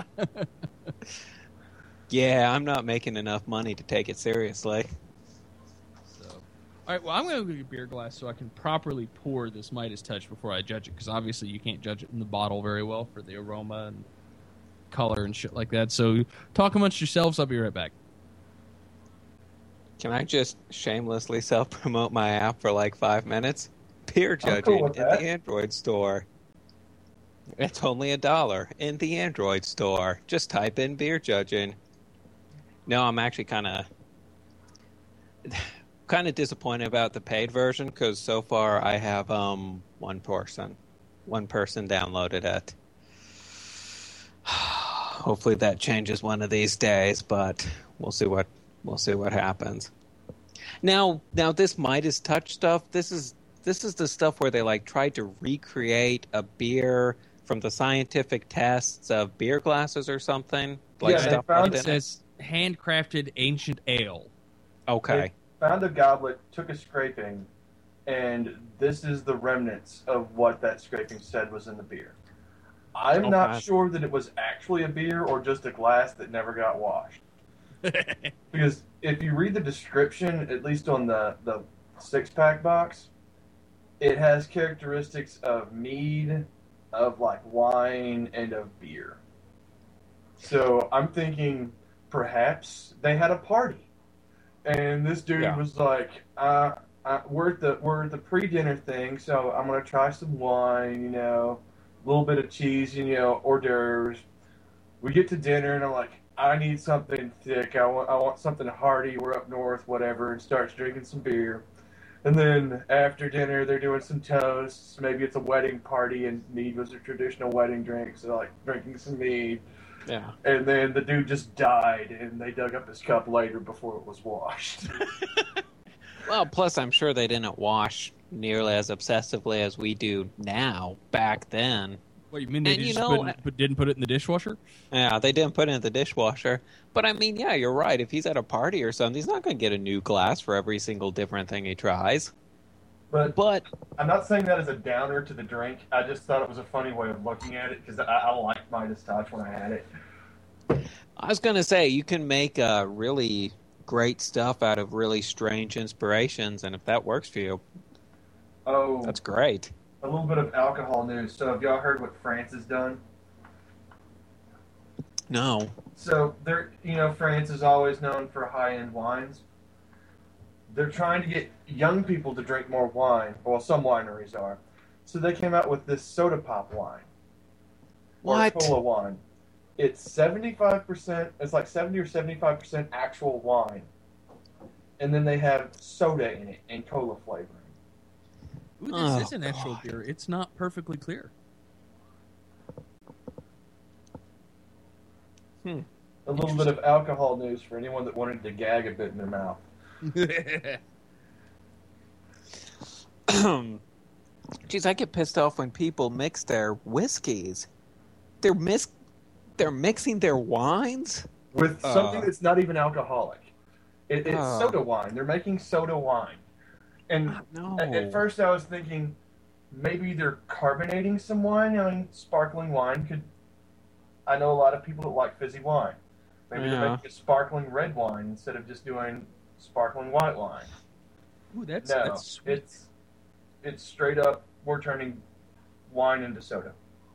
Yeah, I'm not making enough money to take it seriously. All right, well, I'm going to get a beer glass so I can properly pour this Midas Touch before I judge it, because obviously you can't judge it in the bottle very well for the aroma and color and shit like that. So talk amongst yourselves. I'll be right back. Can I just shamelessly self-promote my app for like 5 minutes? Beer judging in the Android store. It's only $1 in the Android store. Just type in beer judging. No, I'm actually kind of disappointed about the paid version because so far I have one person downloaded it. Hopefully that changes one of these days, but we'll see what happens. Now this Midas Touch stuff, this is the stuff where they like tried to recreate a beer from the scientific tests of beer glasses or something. Like Yeah, stuff It says handcrafted ancient ale. Okay. They found a goblet, took a scraping, and this is the remnants of what that scraping said was in the beer. I'm not sure that it was actually a beer or just a glass that never got washed. Because if you read the description, at least on the six-pack box, it has characteristics of mead, of like wine, and of beer. So I'm thinking perhaps they had a party. And this dude was like, we're at the pre-dinner thing, so I'm going to try some wine, a little bit of cheese, hors d'oeuvres. We get to dinner, and I'm like, I need something thick. I want something hearty. We're up north, whatever, and starts drinking some beer. And then after dinner, they're doing some toasts. Maybe it's a wedding party, and mead was a traditional wedding drink, so like drinking some mead. Yeah. And then the dude just died, and they dug up his cup later before it was washed. Well, plus I'm sure they didn't wash nearly as obsessively as we do now back then. What, you mean they didn't put it in the dishwasher? Yeah, they didn't put it in the dishwasher. But I mean, yeah, you're right. If he's at a party or something, he's not going to get a new glass for every single different thing he tries. But I'm not saying that as a downer to the drink. I just thought it was a funny way of looking at it because I liked Midas Touch when I had it. I was going to say, you can make really great stuff out of really strange inspirations, and if that works for you, that's great. A little bit of alcohol news. So have y'all heard what France has done? No. So France is always known for high-end wines. They're trying to get young people to drink more wine. Well, some wineries are. So they came out with this soda pop wine. What? Or cola wine. It's 75%, it's like 70 or 75% actual wine. And then they have soda in it and cola flavoring. Ooh, this is an actual beer. It's not perfectly clear. A little bit of alcohol news for anyone that wanted to gag a bit in their mouth. Jeez, I get pissed off when people mix their whiskeys. They're mixing their wines with something that's not even alcoholic. It's soda wine. They're making soda wine. And at first I was thinking maybe they're carbonating some wine. I mean, sparkling wine could... I know a lot of people that like fizzy wine. Maybe they're making a sparkling red wine instead of just doing sparkling white wine. Ooh, that's sweet. It's straight up, we're turning wine into soda.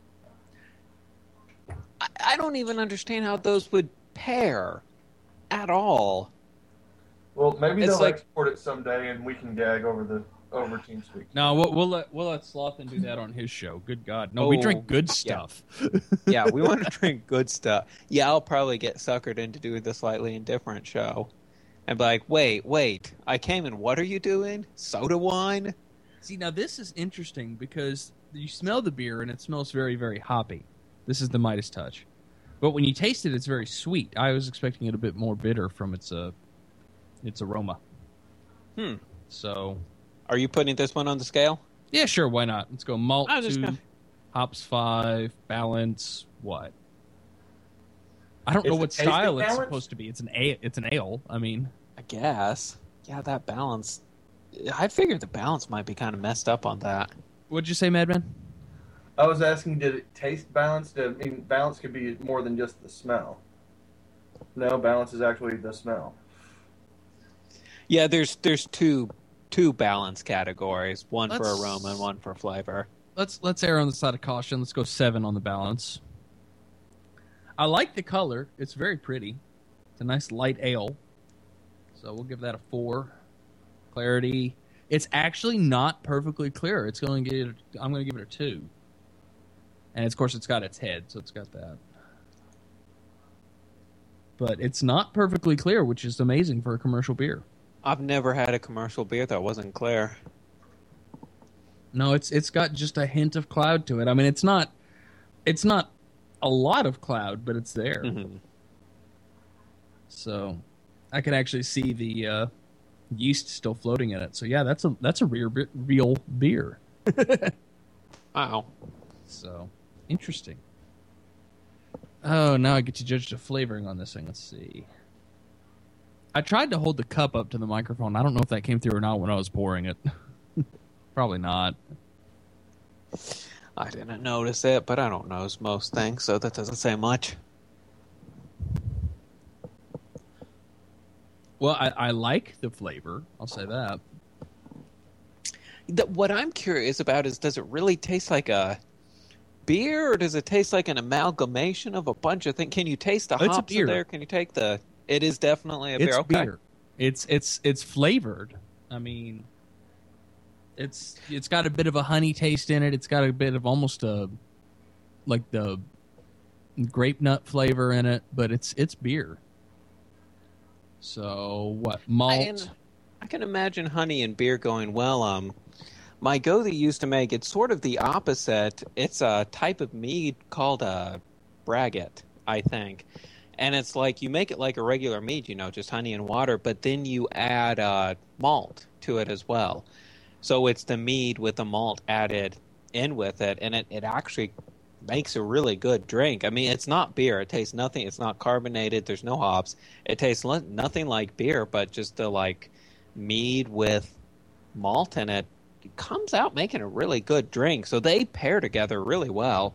I don't even understand how those would pair at all. Well, maybe they'll export it someday, and we can gag over TeamSpeak. No, we'll let Slothin do that on his show. Good God, no, we drink good stuff. Yeah, we want to drink good stuff. Yeah, I'll probably get suckered into doing the Slightly Indifferent show, and be like, wait, I came in. What are you doing? Soda wine? See, now this is interesting because you smell the beer and it smells very, very hoppy. This is the Midas Touch. But when you taste it, it's very sweet. I was expecting it a bit more bitter from its aroma. So, are you putting this one on the scale? Yeah, sure. Why not? Let's go malt 2, hops 5, balance what? I don't know what style it's supposed to be. It's an ale. I mean, I guess. Yeah, that balance. I figured the balance might be kind of messed up on that. What'd you say, Madman? I was asking, did it taste balanced? I mean, balance could be more than just the smell. No, balance is actually the smell. Yeah, there's two balance categories, one for aroma and one for flavor. Let's err on the side of caution. Let's go 7 on the balance. I like the color. It's very pretty. It's a nice light ale. So we'll give that a 4. Clarity. It's actually not perfectly clear. I'm going to give it a 2. And of course it's got its head, so it's got that. But it's not perfectly clear, which is amazing for a commercial beer. I've never had a commercial beer that wasn't clear. No, it's got just a hint of cloud to it. I mean, it's not a lot of cloud, but it's there. Mm-hmm. So I can actually see the yeast still floating in it. So yeah, that's a real beer. Wow. So interesting. Oh, now I get to judge the flavoring on this thing. Let's see. I tried to hold the cup up to the microphone. I don't know if that came through or not when I was pouring it. Probably not. I didn't notice it, but I don't notice most things, so that doesn't say much. Well, I like the flavor. I'll say that. What I'm curious about is, does it really taste like a beer, or does it taste like an amalgamation of a bunch of things? Can you taste the hops in there? Can you take the... It is definitely a beer. It's beer. It's flavored. I mean, it's got a bit of a honey taste in it. It's got a bit of almost like the grape nut flavor in it, but it's beer. So what? Malt. I can imagine honey and beer going well. My Goathie used to make, it's sort of the opposite. It's a type of mead called a braggot, I think. And it's like, you make it like a regular mead, just honey and water, but then you add malt to it as well. So it's the mead with the malt added in with it, and it actually makes a really good drink. I mean, it's not beer. It tastes nothing. It's not carbonated. There's no hops. It tastes nothing like beer, but just the mead with malt in it. It comes out making a really good drink. So they pair together really well.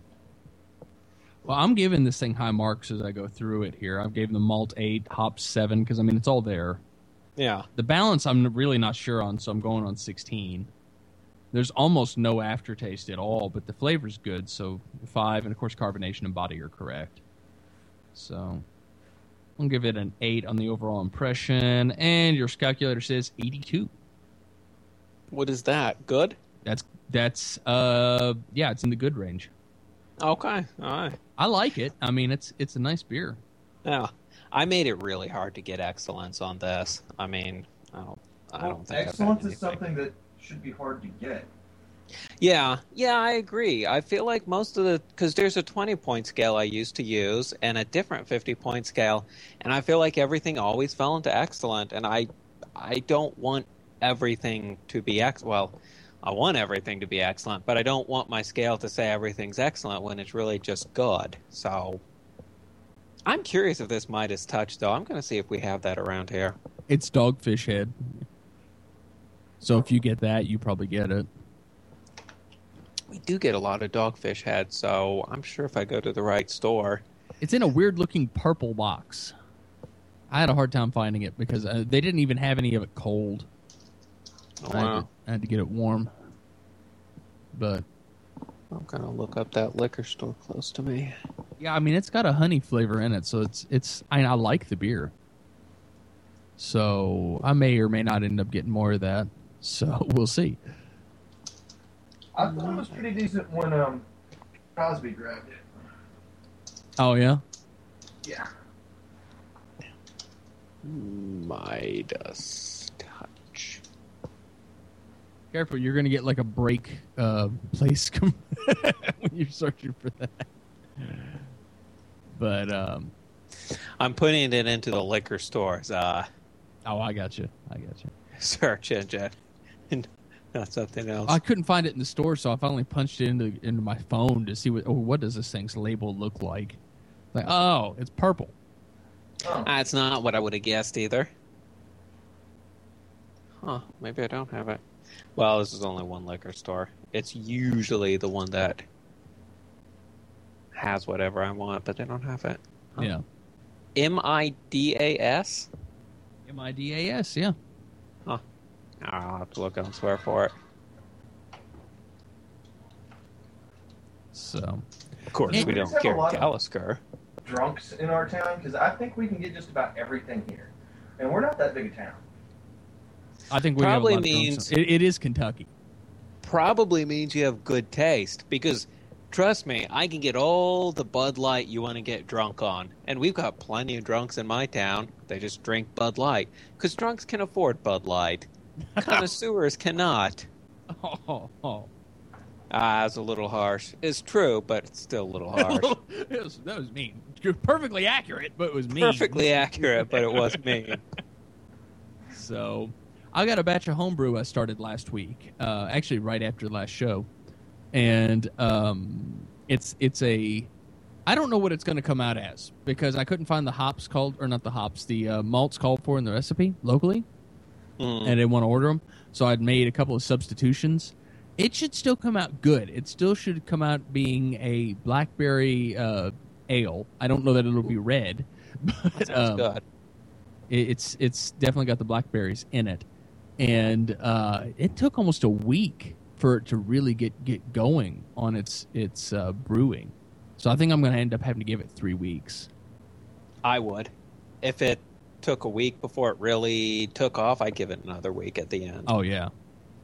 Well, I'm giving this thing high marks as I go through it here. I've given the malt 8, hops 7, because, I mean, it's all there. Yeah. The balance I'm really not sure on, so I'm going on 16. There's almost no aftertaste at all, but the flavor's good, so 5, and, of course, carbonation and body are correct. So I'll give it an 8 on the overall impression, and your calculator says 82. What is that? Good? That's it's in the good range. Okay, all right. I like it. I mean, it's a nice beer. Yeah, I made it really hard to get excellence on this. I mean, I don't think excellence is something that should be hard to get. Yeah, I agree. I feel like because there's a 20-point scale I used to use and a different 50-point scale, and I feel like everything always fell into excellent, and I don't want everything to be I want everything to be excellent, but I don't want my scale to say everything's excellent when it's really just good. So I'm curious if this Midas Touch, though. I'm going to see if we have that around here. It's Dogfish Head. So if you get that, you probably get it. We do get a lot of Dogfish Head, so I'm sure if I go to the right store. It's in a weird-looking purple box. I had a hard time finding it because they didn't even have any of it cold. Oh, wow. I had to get it warm. But I'm going to look up that liquor store close to me. Yeah, I mean, it's got a honey flavor in it, so I like the beer. So I may or may not end up getting more of that. So we'll see. I thought it was pretty decent when Cosby grabbed it. Oh, yeah? Yeah. Midas Touch. Careful, you're going to get like a break place when you're searching for that. But I'm putting it into the liquor stores. I got you. Search engine, not something else. I couldn't find it in the store, so I finally punched it into my phone to see what does this thing's label look like. Like, oh, it's purple. That's not what I would have guessed either. Huh? Maybe I don't have it. Well, this is only one liquor store. It's usually the one that has whatever I want, but they don't have it. Huh. Yeah. MIDAS? MIDAS, yeah. Huh. I'll have to look elsewhere for it. So, of course, we don't care Galisker. Drunks in our town, because I think we can get just about everything here. And we're not that big a town. I think we probably have a lot means of it is Kentucky. Probably means you have good taste, because trust me, I can get all the Bud Light you want to get drunk on, and we've got plenty of drunks in my town. They just drink Bud Light because drunks can afford Bud Light. Connoisseurs cannot. It's a little harsh. It's true, but it's still a little harsh. That was mean. You're perfectly accurate, but it was mean. Perfectly accurate, but it was mean. So, I got a batch of homebrew I started last week, actually right after the last show, and it's a, I don't know what it's going to come out as because I couldn't find the hops the malts called for in the recipe locally, and I didn't want to order them, so I'd made a couple of substitutions. It should still come out good. It still should come out being a blackberry ale. I don't know that it'll be red, but that sounds good. It's definitely got the blackberries in it. And it took almost a week for it to really get going on its brewing. So I think I'm going to end up having to give it 3 weeks. I would. If it took a week before it really took off, I'd give it another week at the end. Oh, yeah.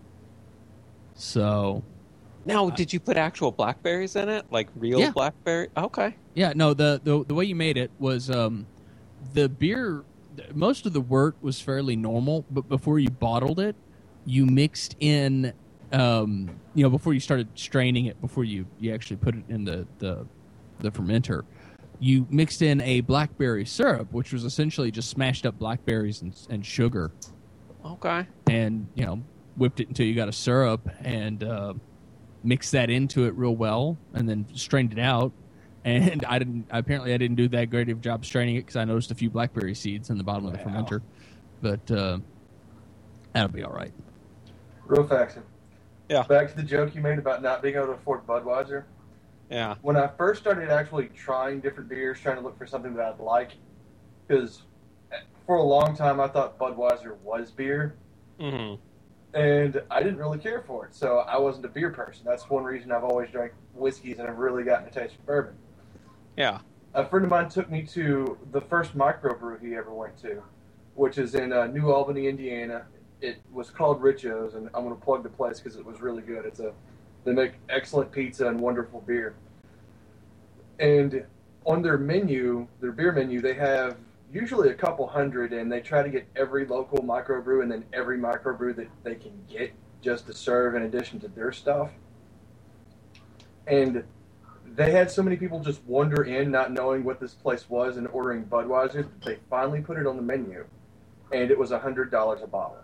So... Now, did you put actual blackberries in it? Like real blackberry? Okay. Yeah, no, the way you made it was the beer... Most of the wort was fairly normal, but before you bottled it, you mixed in, before you started straining it, before you actually put it in the fermenter, you mixed in a blackberry syrup, which was essentially just smashed up blackberries and sugar. Okay. And, whipped it until you got a syrup and mixed that into it real well and then strained it out. And I didn't do that great of a job straining it because I noticed a few blackberry seeds in the bottom of the fermenter. But that'll be all right. Real facts. Yeah. Back to the joke you made about not being able to afford Budweiser. Yeah. When I first started actually trying different beers, trying to look for something that I'd like, because for a long time I thought Budweiser was beer. Mm-hmm. And I didn't really care for it, so I wasn't a beer person. That's one reason I've always drank whiskeys and I've really gotten a taste for bourbon. Yeah. A friend of mine took me to the first microbrew he ever went to, which is in New Albany, Indiana. It was called Richo's, and I'm going to plug the place because it was really good. They make excellent pizza and wonderful beer. And on their menu, their beer menu, they have usually a couple hundred, and they try to get every local microbrew and then every microbrew that they can get just to serve in addition to their stuff. And they had so many people just wander in not knowing what this place was and ordering Budweiser that they finally put it on the menu, and it was $100 a bottle.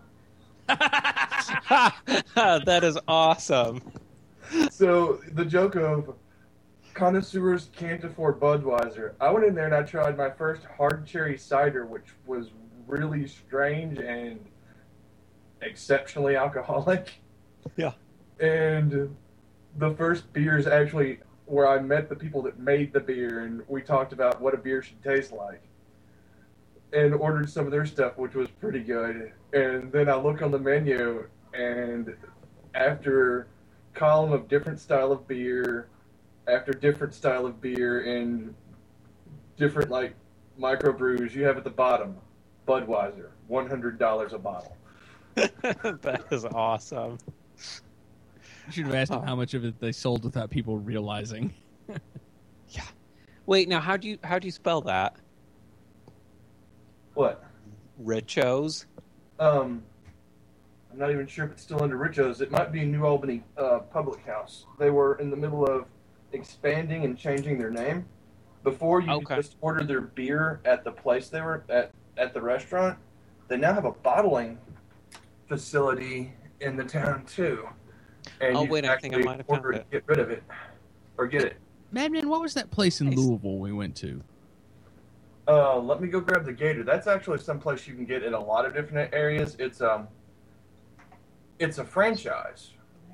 That is awesome. So the joke of connoisseurs can't afford Budweiser. I went in there and I tried my first hard cherry cider, which was really strange and exceptionally alcoholic. Yeah. And the first beers actually where I met the people that made the beer and we talked about what a beer should taste like and ordered some of their stuff, which was pretty good. And then I look on the menu, and after column of different style of beer, after different style of beer and different like microbrews, you have at the bottom Budweiser, $100 a bottle. That is awesome. You should have asked them how much of it they sold without people realizing. Yeah. Wait, now how do you spell that? What? Richo's? I'm not even sure if it's still under Richo's. It might be New Albany Public House. They were in the middle of expanding and changing their name. Before, you could just order their beer at the place they were at the restaurant. They now have a bottling facility in the town, too. And I think I might have found it. Get rid of it. Or get it. Madman, what was that place in Louisville we went to? Let me go grab the Gator. That's actually someplace you can get in a lot of different areas. It's a franchise.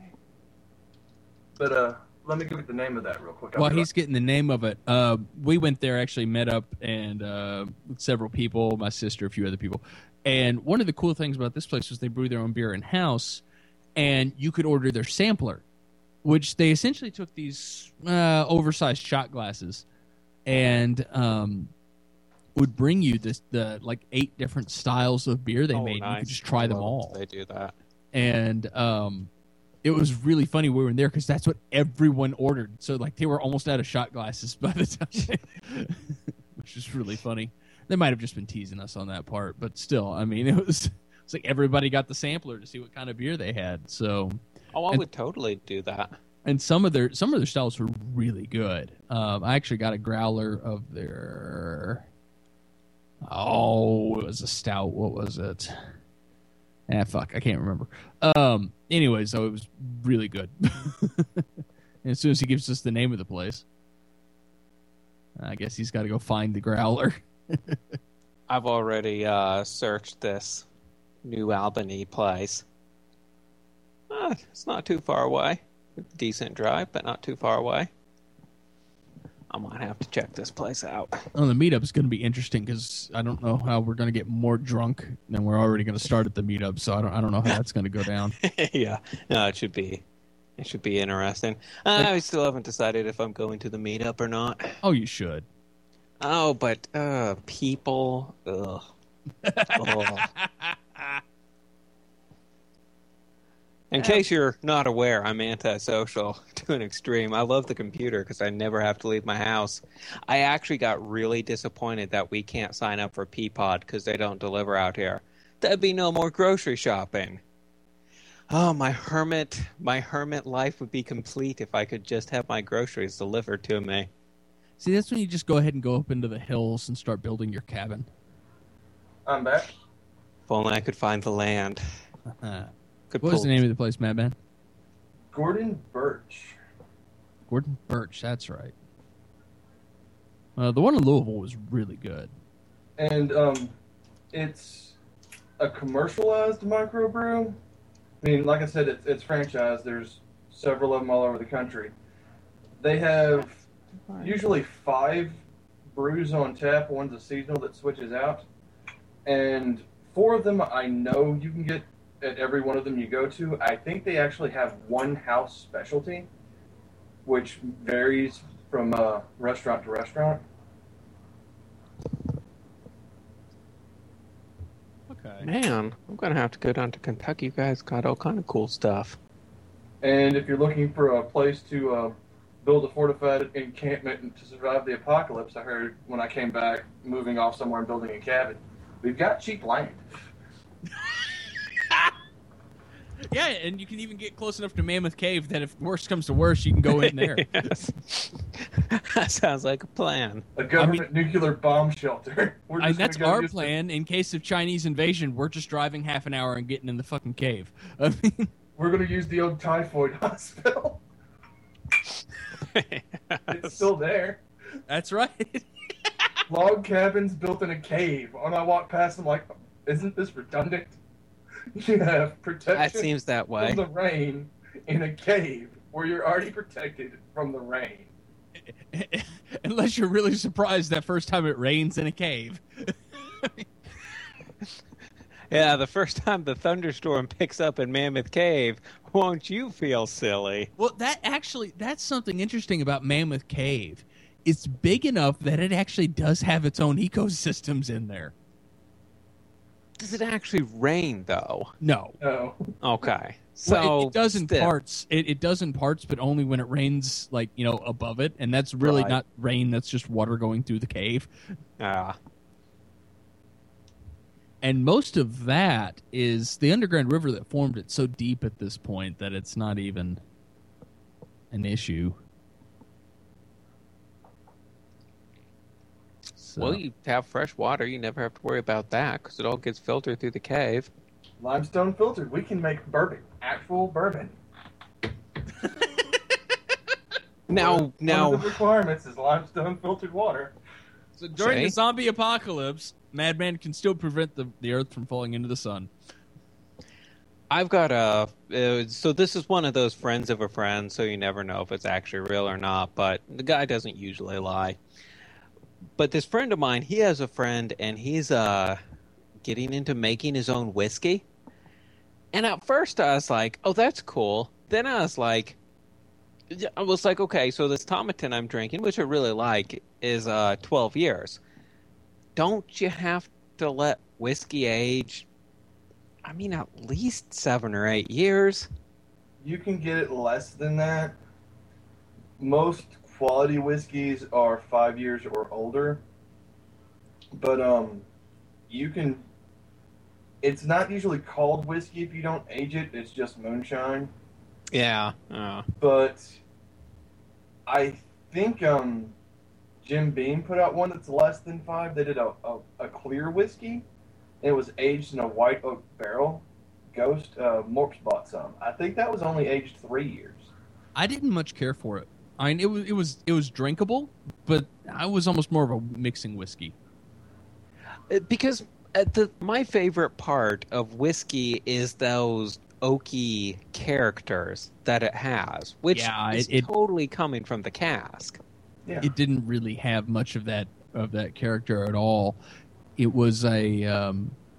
But let me get the name of that real quick. While he's getting the name of it, we went there, actually met up, and several people, my sister, a few other people. And one of the cool things about this place was they brew their own beer in-house, and you could order their sampler, which they essentially took these oversized shot glasses and would bring you the 8 different styles of beer they made. Nice. You could just try them all. They do that. And it was really funny we were in there because that's what everyone ordered. So they were almost out of shot glasses by the time, which is really funny. They might have just been teasing us on that part, but still, I mean, it's like everybody got the sampler to see what kind of beer they had. So, I would totally do that. And some of their styles were really good. I actually got a growler of their. Oh, it was a stout. What was it? Fuck, I can't remember. Anyway, so it was really good. And as soon as he gives us the name of the place, I guess he's got to go find the growler. I've already searched this New Albany place. It's not too far away. Decent drive, but not too far away. I might have to check this place out. Oh, the meetup's going to be interesting because I don't know how we're going to get more drunk than we're already going to start at the meetup. So I don't know how that's going to go down. Yeah, no, it should be interesting. I still haven't decided if I'm going to the meetup or not. Oh, you should. Oh, but people. Ugh. Oh. In case you're not aware, I'm antisocial to an extreme. I love the computer because I never have to leave my house. I actually got really disappointed that we can't sign up for Peapod because they don't deliver out here. There'd be no more grocery shopping. Oh, my hermit life would be complete if I could just have my groceries delivered to me. See, that's when you just go ahead and go up into the hills and start building your cabin. I'm back. If only I could find the land. What was the name of the place, Madman? Gordon Birch. Gordon Birch, that's right. The one in Louisville was really good. And it's a commercialized microbrew. I mean, like I said, it's franchised. There's several of them all over the country. They have usually 5 brews on tap. One's a seasonal that switches out. And 4 of them I know you can get at every one of them you go to. I think they actually have one house specialty, which varies from restaurant to restaurant. Okay. Man, I'm going to have to go down to Kentucky. You guys got all kind of cool stuff. And if you're looking for a place to build a fortified encampment to survive the apocalypse, I heard when I came back, moving off somewhere and building a cabin, we've got cheap land. Yeah, and you can even get close enough to Mammoth Cave that if worse comes to worse, you can go in there. Yes. That sounds like a plan. A government nuclear bomb shelter. That's our plan. In case of Chinese invasion, we're just driving half an hour and getting in the fucking cave. I mean, we're going to use the old typhoid hospital. It's still there. That's right. Log cabins built in a cave. When I walk past them, like, isn't this redundant? You have protection that seems that way. from the rain in a cave where you're already protected from the rain. Unless you're really surprised that first time it rains in a cave. Yeah, the first time the thunderstorm picks up in Mammoth Cave, won't you feel silly? Well, that's something interesting about Mammoth Cave. It's big enough that it actually does have its own ecosystems in there. Does it actually rain, though? No. No. Okay. So well, it does in parts. It does in parts, but only when it rains, above it, and that's really not rain. That's just water going through the cave. And most of that is the underground river that formed it so deep at this point that it's not even an issue. So. Well, you have fresh water. You never have to worry about that because it all gets filtered through the cave. Limestone filtered. We can make bourbon. Actual bourbon. Now, one of the requirements is limestone filtered water. So during the zombie apocalypse, Madman can still prevent the Earth from falling into the sun. I've got so this is one of those friends of a friend, so you never know if it's actually real or not, but the guy doesn't usually lie. But this friend of mine, he has a friend, and he's getting into making his own whiskey. And at first I was like, oh, that's cool. Then I was like, okay, so this Tomatin I'm drinking, which I really like, is 12 years. Don't you have to let whiskey age, I mean, at least 7 or 8 years? You can get it less than that. Most quality whiskeys are 5 years or older. But you can... It's not usually called whiskey if you don't age it. It's just moonshine. Yeah. But I think Jim Beam put out one that's less than 5. They did a clear whiskey. It was aged in a white oak barrel. Ghost Morps bought some. I think that was only aged 3 years. I didn't much care for it. I mean, it was drinkable, but I was almost more of a mixing whiskey. Because my favorite part of whiskey is those oaky characters that it has, which is totally coming from the cask. Yeah. It didn't really have much of that character at all. It was a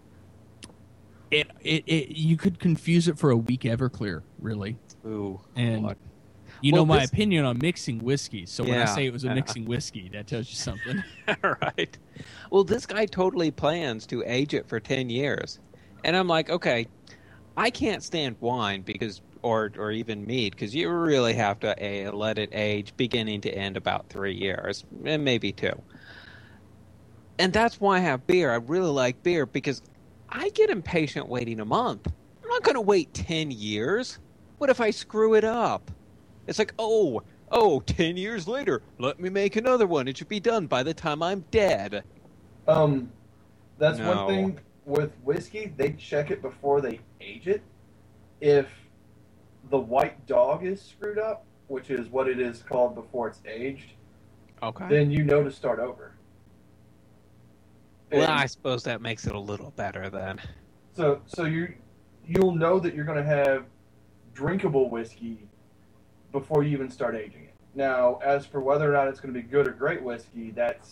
you could confuse it for a weak Everclear, really. Ooh, and what? You know my opinion on mixing whiskey, so when I say it was a mixing whiskey, that tells you something. Right. Well, this guy totally plans to age it for 10 years. And I'm like, okay, I can't stand wine because, or even mead, because you really have to let it age beginning to end about 3 years, and maybe 2. And that's why I have beer. I really like beer because I get impatient waiting a month. I'm not going to wait 10 years. What if I screw it up? It's like, 10 years later, let me make another one. It should be done by the time I'm dead. That's one thing with whiskey. They check it before they age it. If the white dog is screwed up, which is what it is called before it's aged, then you know to start over. Well, I suppose that makes it a little better then. So you'll know that you're going to have drinkable whiskey before you even start aging it. Now, as for whether or not it's going to be good or great whiskey, that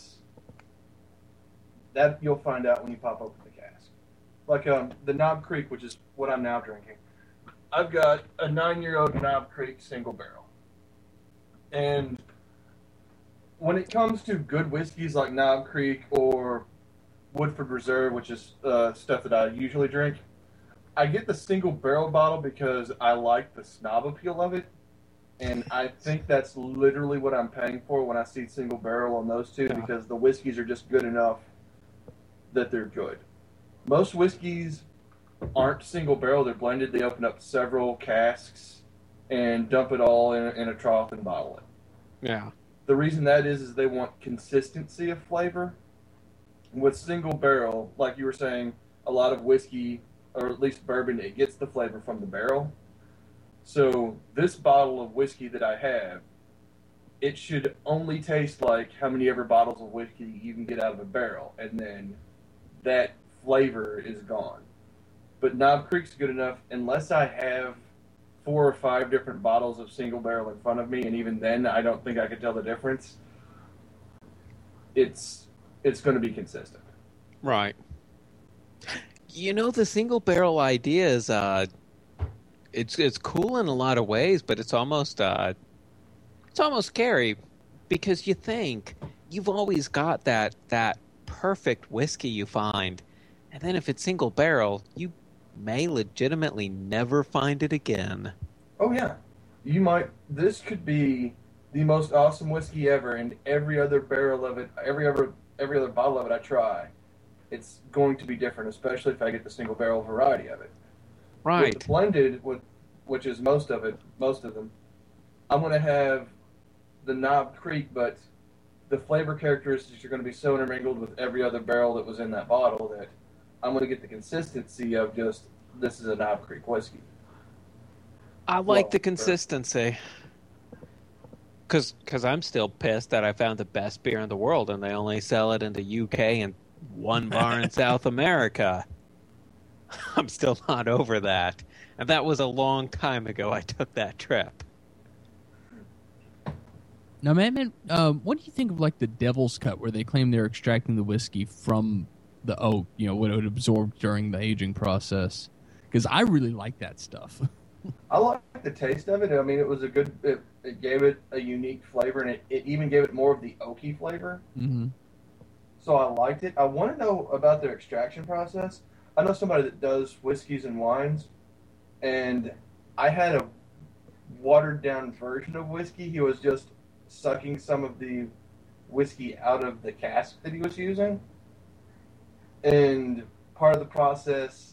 you'll find out when you pop open the cask. Like the Knob Creek, which is what I'm now drinking. I've got a 9-year-old Knob Creek single barrel. And when it comes to good whiskeys like Knob Creek or Woodford Reserve, which is stuff that I usually drink, I get the single barrel bottle because I like the snob appeal of it. And I think that's literally what I'm paying for when I see single barrel on those two, because the whiskeys are just good enough that they're good. Most whiskeys aren't single barrel. They're blended. They open up several casks and dump it all in a trough and bottle it. Yeah. The reason that is they want consistency of flavor. With single barrel, like you were saying, a lot of whiskey, or at least bourbon, it gets the flavor from the barrel. So this bottle of whiskey that I have, it should only taste like how many ever bottles of whiskey you can get out of a barrel, and then that flavor is gone. But Knob Creek's good enough, unless I have 4 or 5 different bottles of single barrel in front of me, and even then I don't think I could tell the difference. It's going to be consistent. Right. You know, the single barrel idea is it's cool in a lot of ways, but it's almost scary because you think you've always got that perfect whiskey you find, and then if it's single barrel, you may legitimately never find it again. Oh yeah, you might. This could be the most awesome whiskey ever, and every other barrel of it, every other bottle of it I try, it's going to be different, especially if I get the single barrel variety of it. Right. With the blended, which is most of them, I'm going to have the Knob Creek, but the flavor characteristics are going to be so intermingled with every other barrel that was in that bottle that I'm going to get the consistency of just, this is a Knob Creek whiskey. I like the consistency. Because I'm still pissed that I found the best beer in the world and they only sell it in the UK and one bar in South America. I'm still not over that. And that was a long time ago I took that trip. Now, man, what do you think of like the Devil's Cut, where they claim they're extracting the whiskey from the oak, what it would absorb during the aging process? Because I really like that stuff. I like the taste of it. I mean, it was a good. It gave it a unique flavor, and it even gave it more of the oaky flavor. Mm-hmm. So I liked it. I want to know about their extraction process. I know somebody that does whiskeys and wines, and I had a watered down version of whiskey. He was just sucking some of the whiskey out of the cask that he was using, and part of the process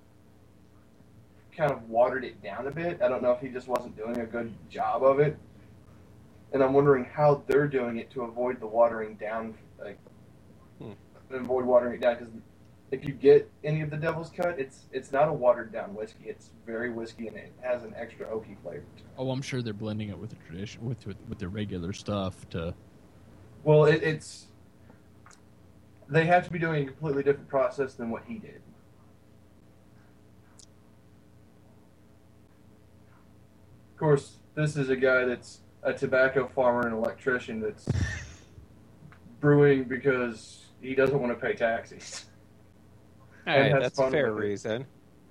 kind of watered it down a bit. I don't know if he just wasn't doing a good job of it, and I'm wondering how they're doing it to avoid the watering down, avoid watering it down. Because if you get any of the Devil's Cut, it's not a watered down whiskey. It's very whiskey, and it has an extra oaky flavor to it. Oh, I'm sure they're blending it with the tradition, with their regular stuff to. Well, it's they have to be doing a completely different process than what he did. Of course, this is a guy that's a tobacco farmer and electrician that's brewing because he doesn't want to pay taxes. Hey, that's a fair reason.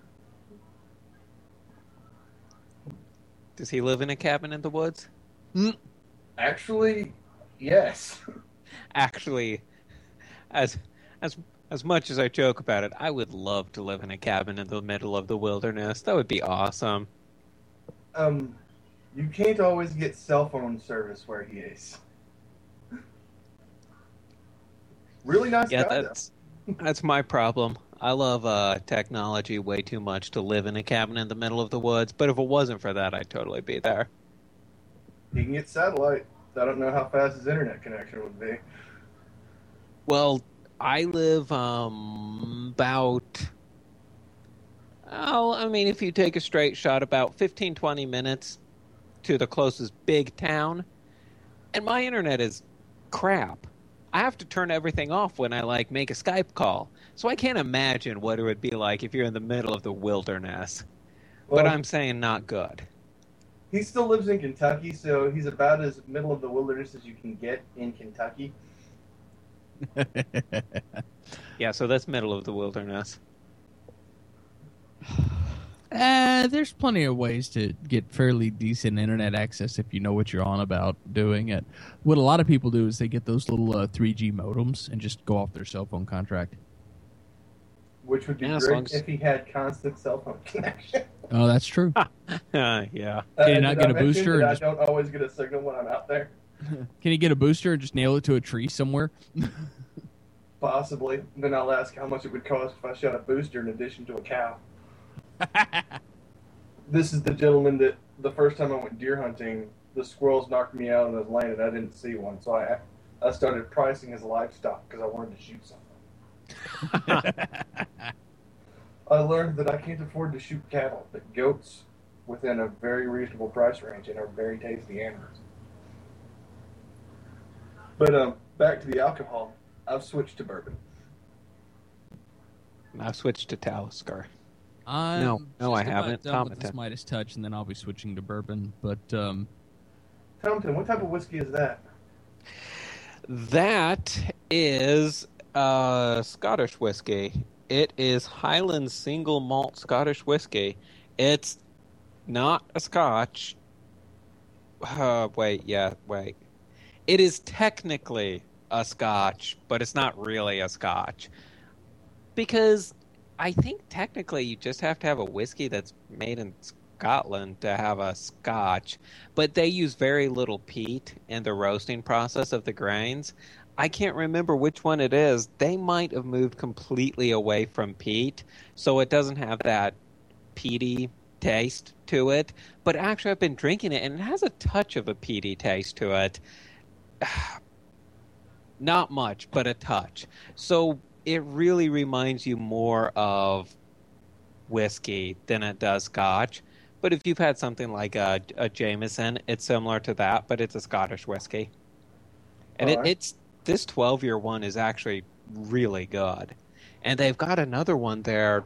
Does he live in a cabin in the woods? Actually, yes. Actually, as much as I joke about it, I would love to live in a cabin in the middle of the wilderness. That would be awesome. You can't always get cell phone service where he is. Really nice guy, that's my problem. I love technology way too much to live in a cabin in the middle of the woods, but if it wasn't for that, I'd totally be there. He can get satellite. I don't know how fast his internet connection would be. Well, I live about... Oh, I mean, if you take a straight shot, about 15, 20 minutes to the closest big town, and my internet is crap. I have to turn everything off when I, make a Skype call. So I can't imagine what it would be like if you're in the middle of the wilderness. Well, but I'm saying not good. He still lives in Kentucky, so he's about as middle of the wilderness as you can get in Kentucky. Yeah, so that's middle of the wilderness. There's plenty of ways to get fairly decent internet access if you know what you're on about doing it. What a lot of people do is they get those little 3G modems and just go off their cell phone contract. Which would be great if he had constant cell phone connection. Oh, that's true. Yeah. Can you not get a booster? I don't always get a signal when I'm out there. Can you get a booster and just nail it to a tree somewhere? Possibly. Then I'll ask how much it would cost if I shot a booster in addition to a cow. This is the gentleman that the first time I went deer hunting, the squirrels knocked me out on his lane and I didn't see one. So I started pricing his livestock because I wanted to shoot something. I learned that I can't afford to shoot cattle, but goats within a very reasonable price range and are very tasty animals. But back to the alcohol. I've switched to bourbon. I've switched to Talisker. No, I haven't. Done with this Midas Touch, and then I'll be switching to bourbon. But Tomton, what type of whiskey is that? That is Scottish whiskey. It is Highland single malt Scottish whiskey. It's not a Scotch. Wait. It is technically a Scotch, but it's not really a Scotch. Because I think technically you just have to have a whiskey that's made in Scotland to have a Scotch, but they use very little peat in the roasting process of the grains. I can't remember which one it is. They might have moved completely away from peat, so it doesn't have that peaty taste to it. But actually, I've been drinking it, and it has a touch of a peaty taste to it. Not much, but a touch. So it really reminds you more of whiskey than it does Scotch. But if you've had something like a Jameson, it's similar to that, but it's a Scottish whiskey. And it's this 12-year one is actually really good. And they've got another one there.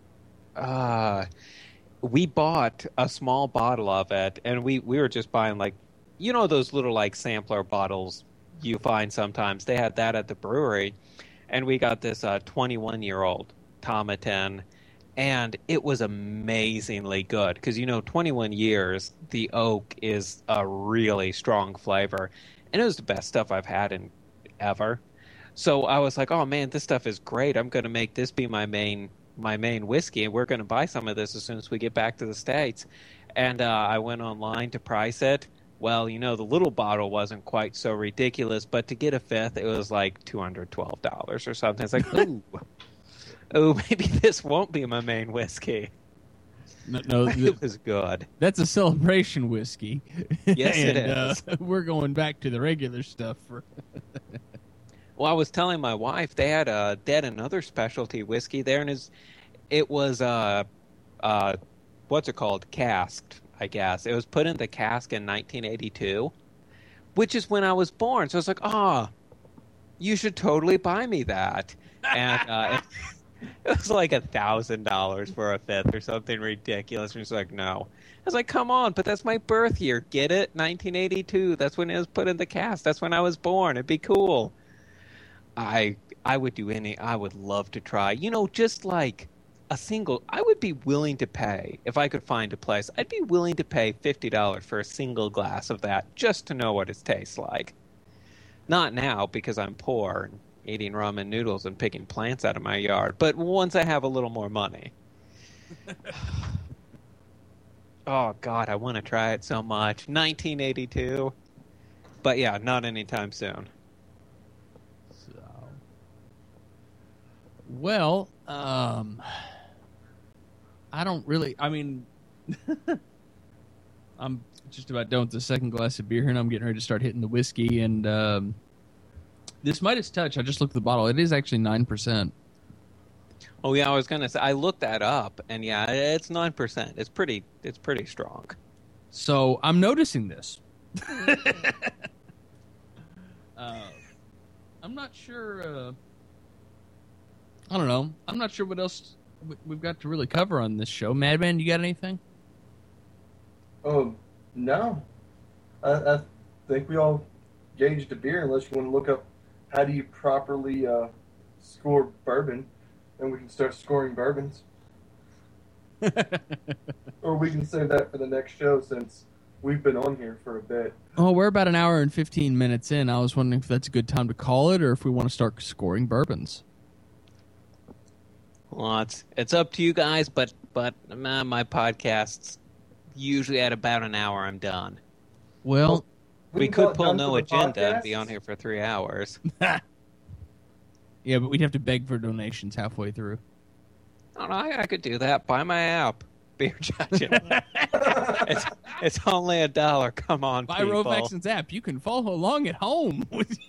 We bought a small bottle of it, and we were just buying, like, you know those little, like, sampler bottles you find sometimes? They had that at the brewery. And we got this 21-year-old Tomatin, and it was amazingly good. Because, 21 years, the oak is a really strong flavor. And it was the best stuff I've had in ever. So I was like, oh, man, this stuff is great. I'm going to make this be my main whiskey, and we're going to buy some of this as soon as we get back to the States. And I went online to price it. Well, the little bottle wasn't quite so ridiculous, but to get a fifth, it was like $212 or something. It's like, ooh, maybe this won't be my main whiskey. No, it was good. That's a celebration whiskey. Yes, and, it is. We're going back to the regular stuff. Well, I was telling my wife they had another specialty whiskey there, and it was what's it called? Casked, I guess. It was put in the cask in 1982, which is when I was born. So I was like, you should totally buy me that. And it was like $1,000 for a fifth or something ridiculous. And she's like, no. I was like, come on, but that's my birth year. Get it? 1982. That's when it was put in the cask. That's when I was born. It'd be cool. I would I would love to try. Just like a single, I would be willing to pay, if I could find a place, I'd be willing to pay $50 for a single glass of that just to know what it tastes like. Not now, because I'm poor and eating ramen noodles and picking plants out of my yard, but once I have a little more money. Oh, God, I want to try it so much. 1982. But yeah, not anytime soon. Well, I don't really. I mean, I'm just about done with the second glass of beer here, and I'm getting ready to start hitting the whiskey. And this Midas Touch, I just looked at the bottle. It is actually 9%. Oh yeah, I was gonna say I looked that up, and yeah, it's 9%. It's pretty strong. So I'm noticing this. I'm not sure. I don't know. I'm not sure what else we've got to really cover on this show. Madman, you got anything? No. I think we all gauged a beer, unless you want to look up how do you properly score bourbon, and we can start scoring bourbons. Or we can save that for the next show, since we've been on here for a bit. Oh, we're about an hour and 15 minutes in. I was wondering if that's a good time to call it, or if we want to start scoring bourbons. Well, it's up to you guys, but my podcast's usually at about an hour I'm done. Well, we could pull no agenda and be on here for 3 hours. Yeah, but we'd have to beg for donations halfway through. Oh, no, I could do that. Buy my app, Beer Judging. it's only $1. Come on, buy people. Rovaxin's app. You can follow along at home.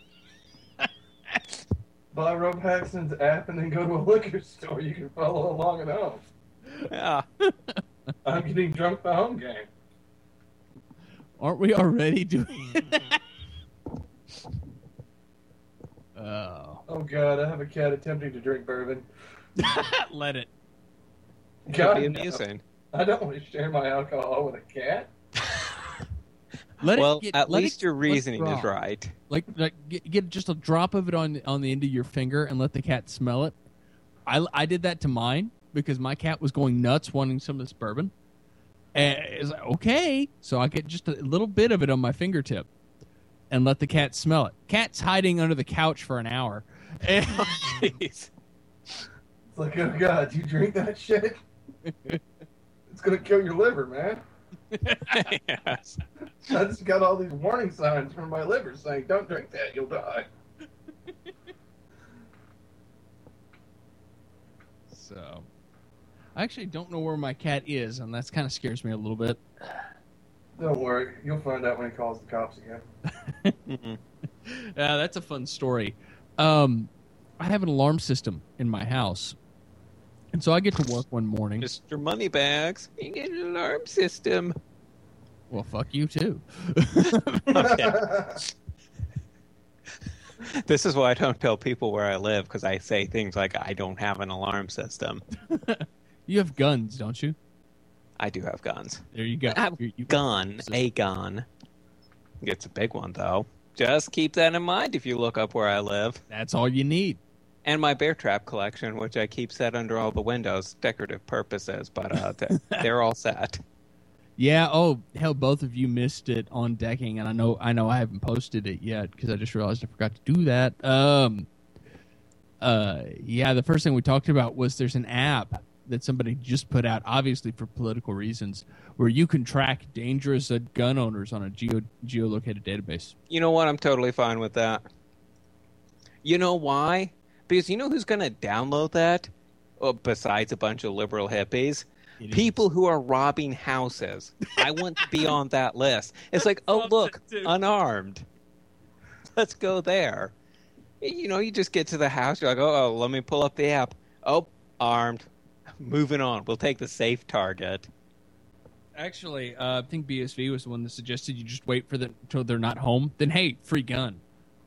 Buy Rovaxin's app and then go to a liquor store. You can follow along at home. Yeah. I'm getting drunk the home game. Aren't we already doing that? Oh, God, I have a cat attempting to drink bourbon. Let it. God, it'd be amusing. No. I don't want to share my alcohol with a cat. At least your reasoning is right. Like get just a drop of it on the end of your finger and let the cat smell it. I did that to mine because my cat was going nuts wanting some of this bourbon. And it's like, okay, so I get just a little bit of it on my fingertip and let the cat smell it. Cat's hiding under the couch for an hour. Jeez. It's like, oh God, you drink that shit? It's gonna kill your liver, man. Yes. I just got all these warning signs from my liver saying, don't drink that, you'll die. So, I actually don't know where my cat is, and that kind of scares me a little bit. Don't worry, you'll find out when he calls the cops again. Yeah, that's a fun story. I have an alarm system in my house, and so I get to work one morning. Mr. Moneybags, you get an alarm system. Well, fuck you too. This is why I don't tell people where I live, because I say things like, I don't have an alarm system. You have guns, don't you? I do have guns. There you go. I have a gun. It's a big one, though. Just keep that in mind if you look up where I live. That's all you need. And my bear trap collection, which I keep set under all the windows, decorative purposes, but they're all set. Yeah. Oh, hell, both of you missed it on decking, and I know I haven't posted it yet because I just realized I forgot to do that. Yeah, the first thing we talked about was there's an app that somebody just put out, obviously for political reasons, where you can track dangerous gun owners on a geolocated database. You know what? I'm totally fine with that. You know why? Because you know who's going to download that? Oh, besides a bunch of liberal hippies? People who are robbing houses. I want to be on that list. It's like, oh, look, unarmed. Let's go there. You know, you just get to the house. You're like, oh, let me pull up the app. Oh, armed. Moving on. We'll take the safe target. Actually, I think BSV was the one that suggested you just wait for them until they're not home. Then, hey, free gun.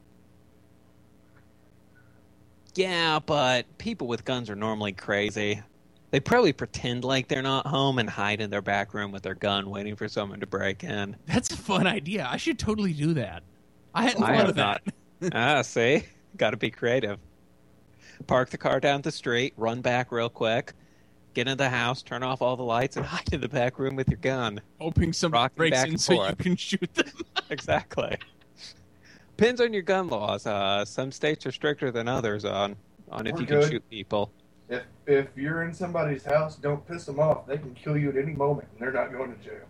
Yeah, but people with guns are normally crazy. They probably pretend like they're not home and hide in their back room with their gun waiting for someone to break in. That's a fun idea. I should totally do that. I hadn't thought of that. See? Got to be creative. Park the car down the street, run back real quick, get in the house, turn off all the lights, and hide in the back room with your gun. Hoping somebody breaks in so you can shoot them. Exactly. Depends on your gun laws. Some states are stricter than others on if you can shoot people. If you're in somebody's house, don't piss them off. They can kill you at any moment, and they're not going to jail.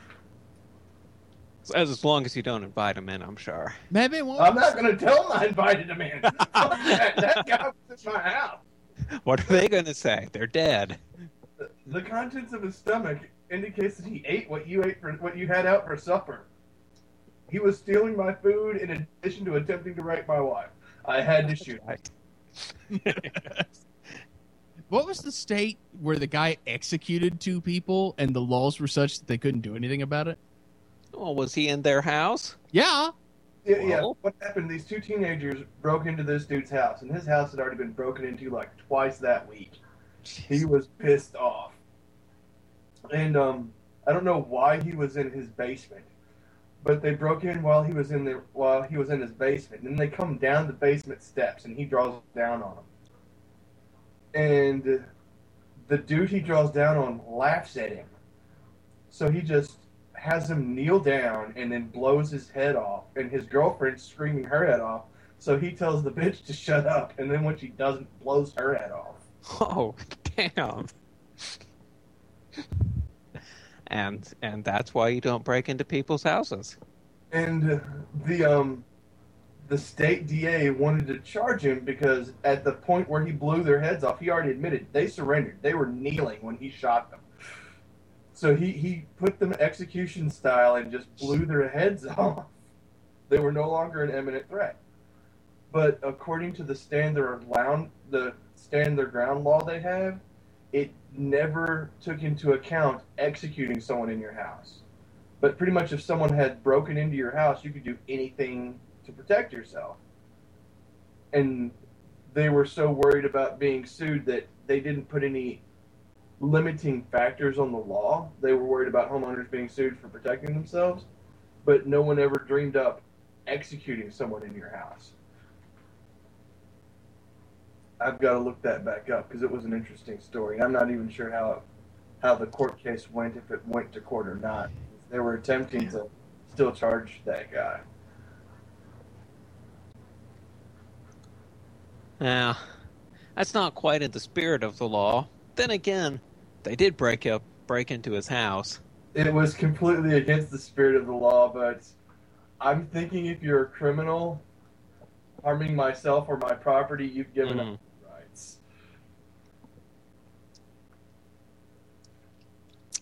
As long as you don't invite them in, I'm sure. Maybe it won't. I'm not going to tell them I invited them in. that guy was in my house. What are they going to say? They're dead. The contents of his stomach indicates that he ate what you had out for supper. He was stealing my food in addition to attempting to rape my wife. I had to shoot him. What was the state where the guy executed 2 people and the laws were such that they couldn't do anything about it? Oh, was he in their house? Yeah. Yeah. What happened? These 2 teenagers broke into this dude's house, and his house had already been broken into like twice that week. Jeez. He was pissed off. And I don't know why he was in his basement, but they broke in while he was in his basement. And then they come down the basement steps, and he draws down on them. And the dude he draws down on laughs at him. So he just has him kneel down and then blows his head off. And his girlfriend's screaming her head off. So he tells the bitch to shut up. And then when she doesn't, blows her head off. Oh, damn. And that's why you don't break into people's houses. And the state DA wanted to charge him because at the point where he blew their heads off, he already admitted they surrendered. They were kneeling when he shot them. So he put them execution style and just blew their heads off. They were no longer an imminent threat. But according to the stand their ground law they have, it never took into account executing someone in your house. But pretty much if someone had broken into your house, you could do anything to protect yourself. And they were so worried about being sued that they didn't put any limiting factors on the law. They were worried about homeowners being sued for protecting themselves, but no one ever dreamed up executing someone in your house. I've got to look that back up because it was an interesting story. I'm not even sure how the court case went, if it went to court or not. They were attempting to still charge that guy. Yeah, that's not quite in the spirit of the law. Then again, they did break into his house. It was completely against the spirit of the law, but I'm thinking if you're a criminal harming myself or my property, you've given up your rights.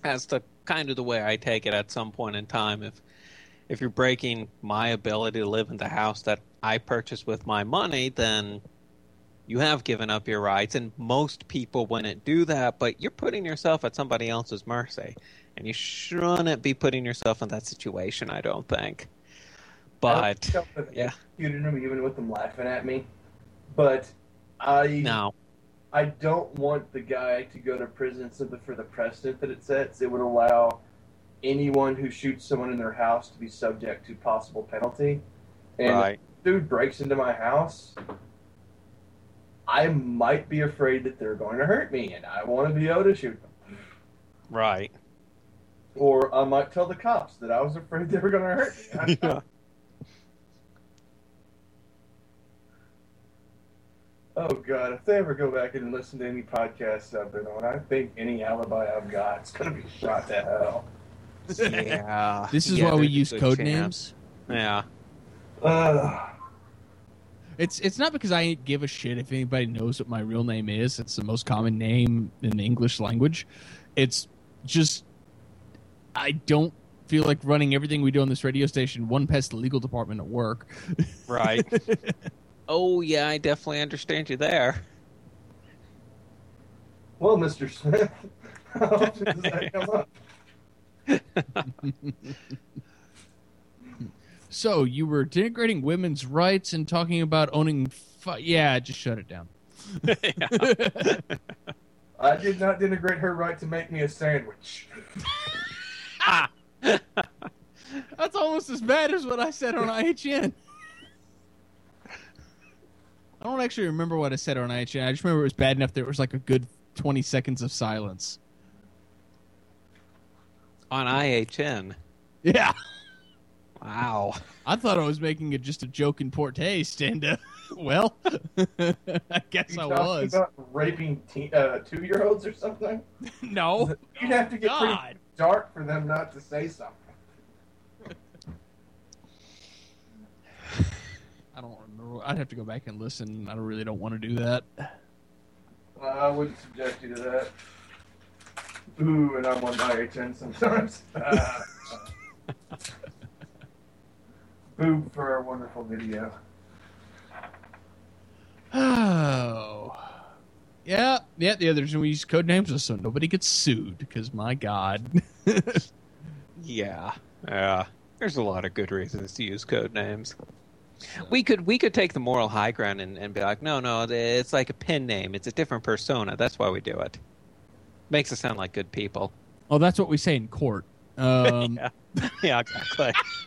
That's the kind of the way I take it at some point in time. If you're breaking my ability to live in the house that I purchased with my money, then you have given up your rights. And most people wouldn't do that, but you're putting yourself at somebody else's mercy. And you shouldn't be putting yourself in that situation, I don't think. But, yeah. Even with them laughing at me. But I don't want the guy to go to prison simply for the precedent that it sets. It would allow anyone who shoots someone in their house to be subject to possible penalty. And if dude breaks into my house, I might be afraid that they're going to hurt me, and I want to be able to shoot them. Right. Or I might tell the cops that I was afraid they were going to hurt me. Yeah. Oh, God, if they ever go back and listen to any podcasts I've been on, I think any alibi I've got is going to be shot to hell. Yeah. This is why we use code names. Yeah. It's not because I give a shit if anybody knows what my real name is. It's the most common name in the English language. It's just I don't feel like running everything we do on this radio station one past the legal department at work. Right. Oh, yeah, I definitely understand you there. Well, Mr. Smith, how often does that come up? So, you were denigrating women's rights and talking about owning... yeah, just shut it down. I did not denigrate her right to make me a sandwich. That's almost as bad as what I said on IHN. I don't actually remember what I said on IHN. I just remember it was bad enough there was like a good 20 seconds of silence. On IHN? Yeah. Wow. I thought I was making just a joke in poor taste, and, well, I guess I was. About raping 2-year-olds or something? No. You'd have to get pretty dark for them not to say something. I don't remember. I'd have to go back and listen. I really don't want to do that. I wouldn't subject you to that. Ooh, and I'm on IHN sometimes. Boob for a wonderful video. Oh. Yeah, the other reason we use code names is so nobody gets sued, because my God. Yeah. There's a lot of good reasons to use code names. We could take the moral high ground and be like, no, it's like a pen name. It's a different persona. That's why we do it. Makes us sound like good people. Oh, that's what we say in court. Yeah, exactly.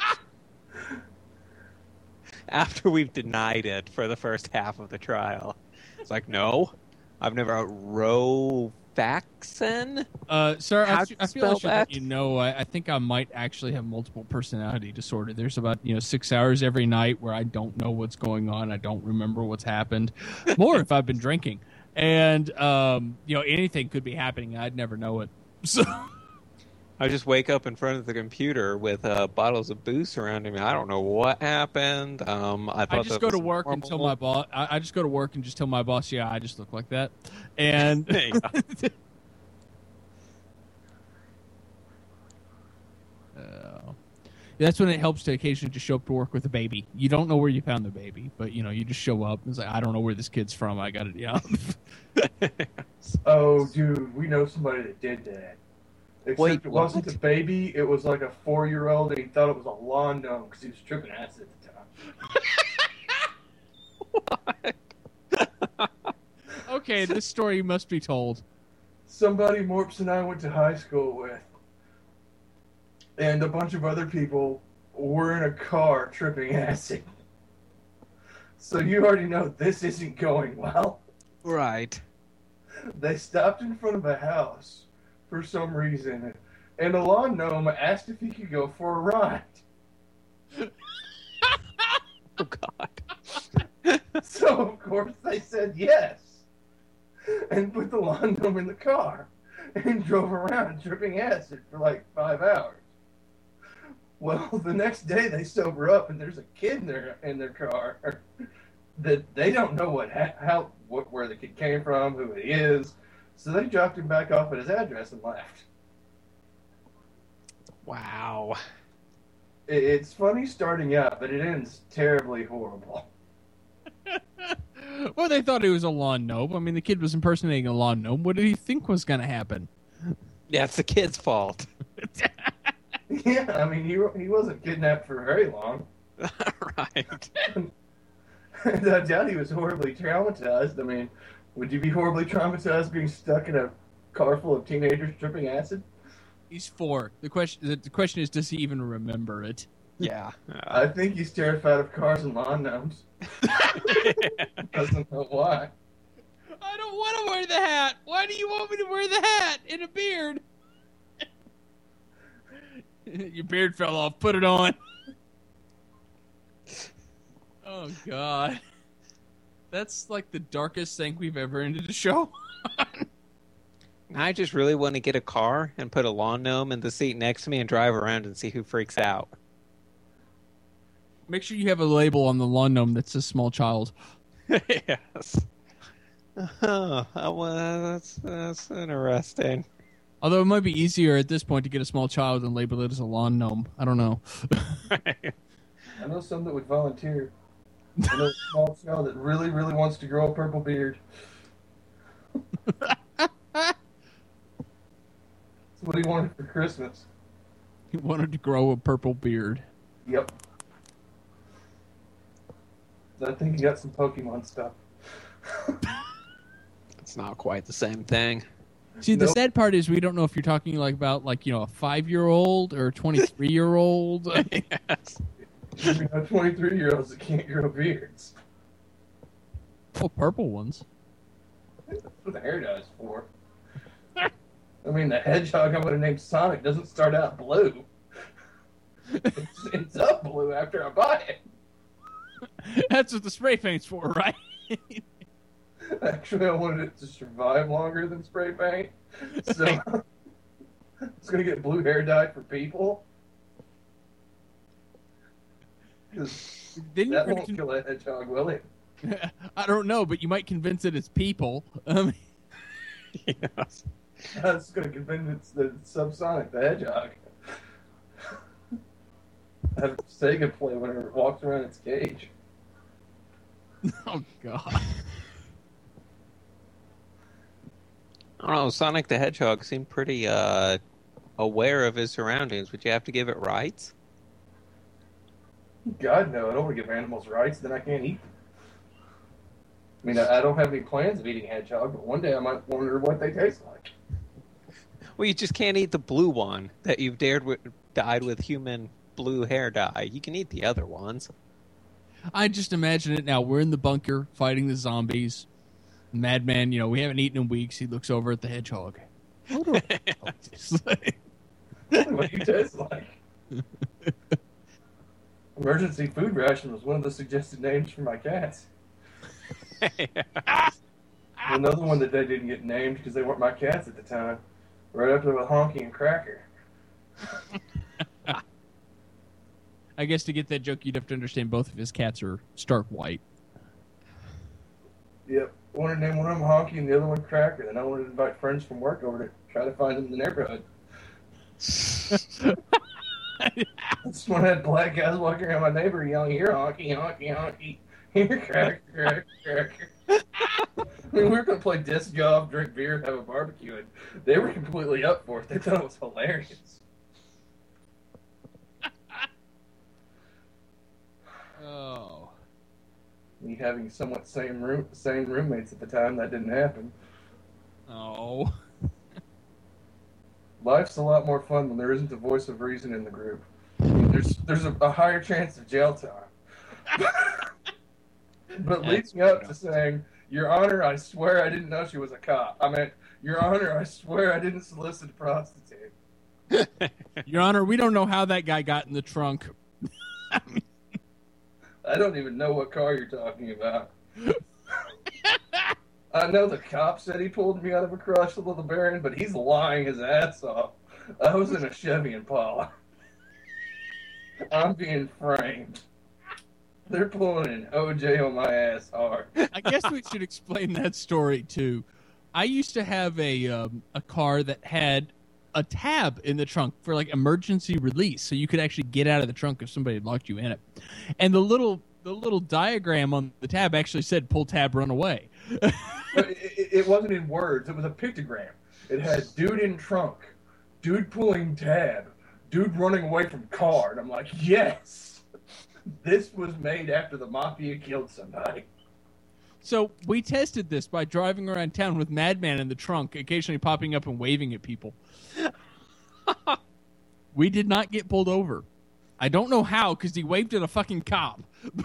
After we've denied it for the first half of the trial. It's like, no, I've never Rofaxen? Sir, I feel I should that? let you know, I think I might actually have multiple personality disorder. There's about 6 hours every night where I don't know what's going on. I don't remember what's happened. More if I've been drinking. And, anything could be happening. I'd never know it. So... I just wake up in front of the computer with bottles of booze surrounding me. I don't know what happened. I just go to work and tell my boss. I just go to work and just tell my boss, yeah, I just look like that. And that's when it helps to occasionally just show up to work with a baby. You don't know where you found the baby, but you just show up and it's like, I don't know where this kid's from. I got it. Yeah. Oh, dude, we know somebody that did that. Except it wasn't a baby, it was like a 4-year-old, and he thought it was a lawn gnome because he was tripping acid at the time. What? Okay, this story must be told. Somebody Morps and I went to high school with, and a bunch of other people were in a car tripping acid. So you already know this isn't going well. Right. They stopped in front of a house for some reason, and the lawn gnome asked if he could go for a ride. Oh, God. So, of course, they said yes, and put the lawn gnome in the car, and drove around dripping acid for like 5 hours. Well, the next day they sober up, and there's a kid in their car that they don't know where the kid came from, who it is. So they dropped him back off at his address and left. Wow. It's funny starting out, but it ends terribly horrible. Well, they thought he was a lawn gnome. I mean, the kid was impersonating a lawn gnome. What did he think was going to happen? Yeah, it's the kid's fault. Yeah, I mean, he wasn't kidnapped for very long. Right. And I doubt he was horribly traumatized. I mean, would you be horribly traumatized being stuck in a car full of teenagers dripping acid? He's 4. The question is, does he even remember it? Yeah. I think he's terrified of cars and lawn gnomes. Doesn't know why. I don't want to wear the hat. Why do you want me to wear the hat and a beard? Your beard fell off. Put it on. Oh, God. That's like the darkest thing we've ever ended a show. I just really want to get a car and put a lawn gnome in the seat next to me and drive around and see who freaks out. Make sure you have a label on the lawn gnome that says small child. Yes. Oh, well, that's interesting. Although it might be easier at this point to get a small child and label it as a lawn gnome. I don't know. I know some that would volunteer. I know a small child that really, really wants to grow a purple beard. That's what he wanted for Christmas. He wanted to grow a purple beard. Yep. I think he got some Pokemon stuff. It's not quite the same thing. See, the sad part is we don't know if you're talking about a 5-year-old or a 23-year-old. Yes. You know, 23-year-olds that can't grow beards. Oh, purple ones. That's what the hair dye's for. I mean, the hedgehog I would have named Sonic doesn't start out blue. It's up blue after I buy it. That's what the spray paint's for, right? Actually, I wanted it to survive longer than spray paint. So it's going to get blue hair dye for people. Because that won't kill a hedgehog, will it? I don't know, but you might convince it it's people. Yes. That's going to convince the Subsonic, the hedgehog. Have Sega play whenever it walks around its cage. Oh, God. I don't know, Sonic the Hedgehog seemed pretty aware of his surroundings. Would you have to give it rights? God, no. I don't want to give animals rights, then I can't eat them. I mean, I don't have any plans of eating hedgehog, but one day I might wonder what they taste like. Well, you just can't eat the blue one that you've dyed with human blue hair dye. You can eat the other ones. I just imagine it now. We're in the bunker fighting the zombies. Madman, we haven't eaten in weeks. He looks over at the hedgehog. What do I taste like? What do you taste like? Emergency food ration was one of the suggested names for my cats. Another one that they didn't get named because they weren't my cats at the time. Right up there with Honky and Cracker. I guess to get that joke, you'd have to understand both of his cats are stark white. Yep. I wanted to name one of them Honky and the other one Cracker. Then I wanted to invite friends from work over to try to find them in the neighborhood. That's when I had black guys walking around my neighborhood yelling, "Here, Honky, Honky, Honky. Here, Cracker, Cracker, Cracker." I mean, we were going to play disc golf, drink beer, have a barbecue, and they were completely up for it. They thought it was hilarious. Oh. Me having somewhat same roommates at the time, that didn't happen. Oh. Life's a lot more fun when there isn't a voice of reason in the group. I mean, there's a higher chance of jail time. But leading up to saying, "Your Honor, I swear I didn't know she was a cop." I meant, "Your Honor, I swear I didn't solicit a prostitute." Your Honor, we don't know how that guy got in the trunk. I don't even know what car you're talking about. I know the cop said he pulled me out of a crushed little Baron, but he's lying his ass off. I was in a Chevy Impala. I'm being framed. They're pulling an OJ on my ass hard. I guess we should explain that story too. I used to have a car that had a tab in the trunk for like emergency release, so you could actually get out of the trunk if somebody had locked you in it. And the little diagram on the tab actually said "pull tab, run away." It wasn't in words. It was a pictogram. It had dude in trunk, dude pulling tab, dude running away from car. And I'm like, yes, this was made after the mafia killed somebody. So we tested this by driving around town with Madman in the trunk, occasionally popping up and waving at people. We did not get pulled over. I don't know how, because he waved at a fucking cop.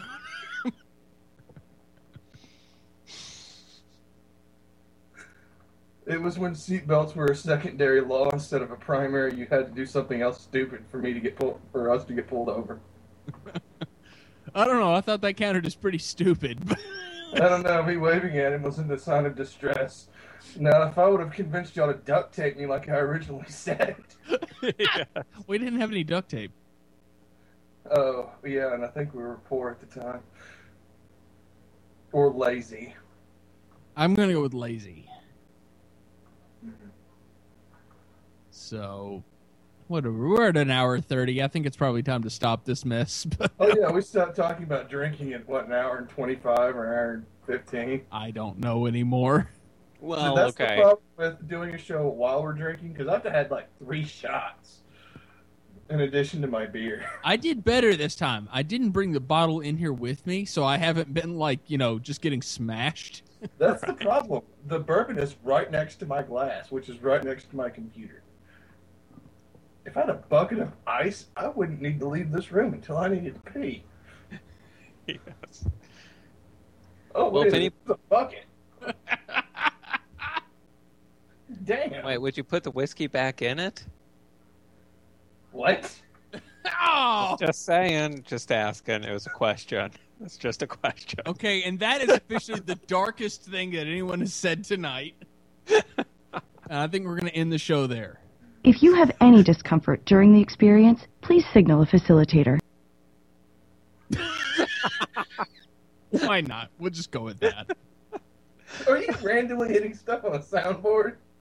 It was when seatbelts were a secondary law instead of a primary. You had to do something else stupid for us to get pulled over. I don't know. I thought that counted as pretty stupid. I don't know. Me waving at him was in the sign of distress. Now, if I would have convinced y'all to duct tape me like I originally said. Yeah. We didn't have any duct tape. Oh, yeah, and I think we were poor at the time. Or lazy. I'm going to go with lazy. So, whatever. We're at an hour 30. I think it's probably time to stop this mess. Oh, yeah, we stopped talking about drinking at, an hour and 25 or an hour and 15? I don't know anymore. Well, that's okay. the problem with doing a show while we're drinking, because I've had 3 shots in addition to my beer. I did better this time. I didn't bring the bottle in here with me, so I haven't been just getting smashed. That's the problem. The bourbon is right next to my glass, which is right next to my computer. If I had a bucket of ice, I wouldn't need to leave this room until I needed to pee. Yes. Oh, Well, wait, Penny- it's a bucket. Damn. Wait, would you put the whiskey back in it? What? Oh! Just saying. Just asking. It was a question. It's just a question. Okay, and that is officially the darkest thing that anyone has said tonight. And I think we're going to end the show there. If you have any discomfort during the experience, please signal a facilitator. Why not? We'll just go with that. Are you randomly hitting stuff on a soundboard?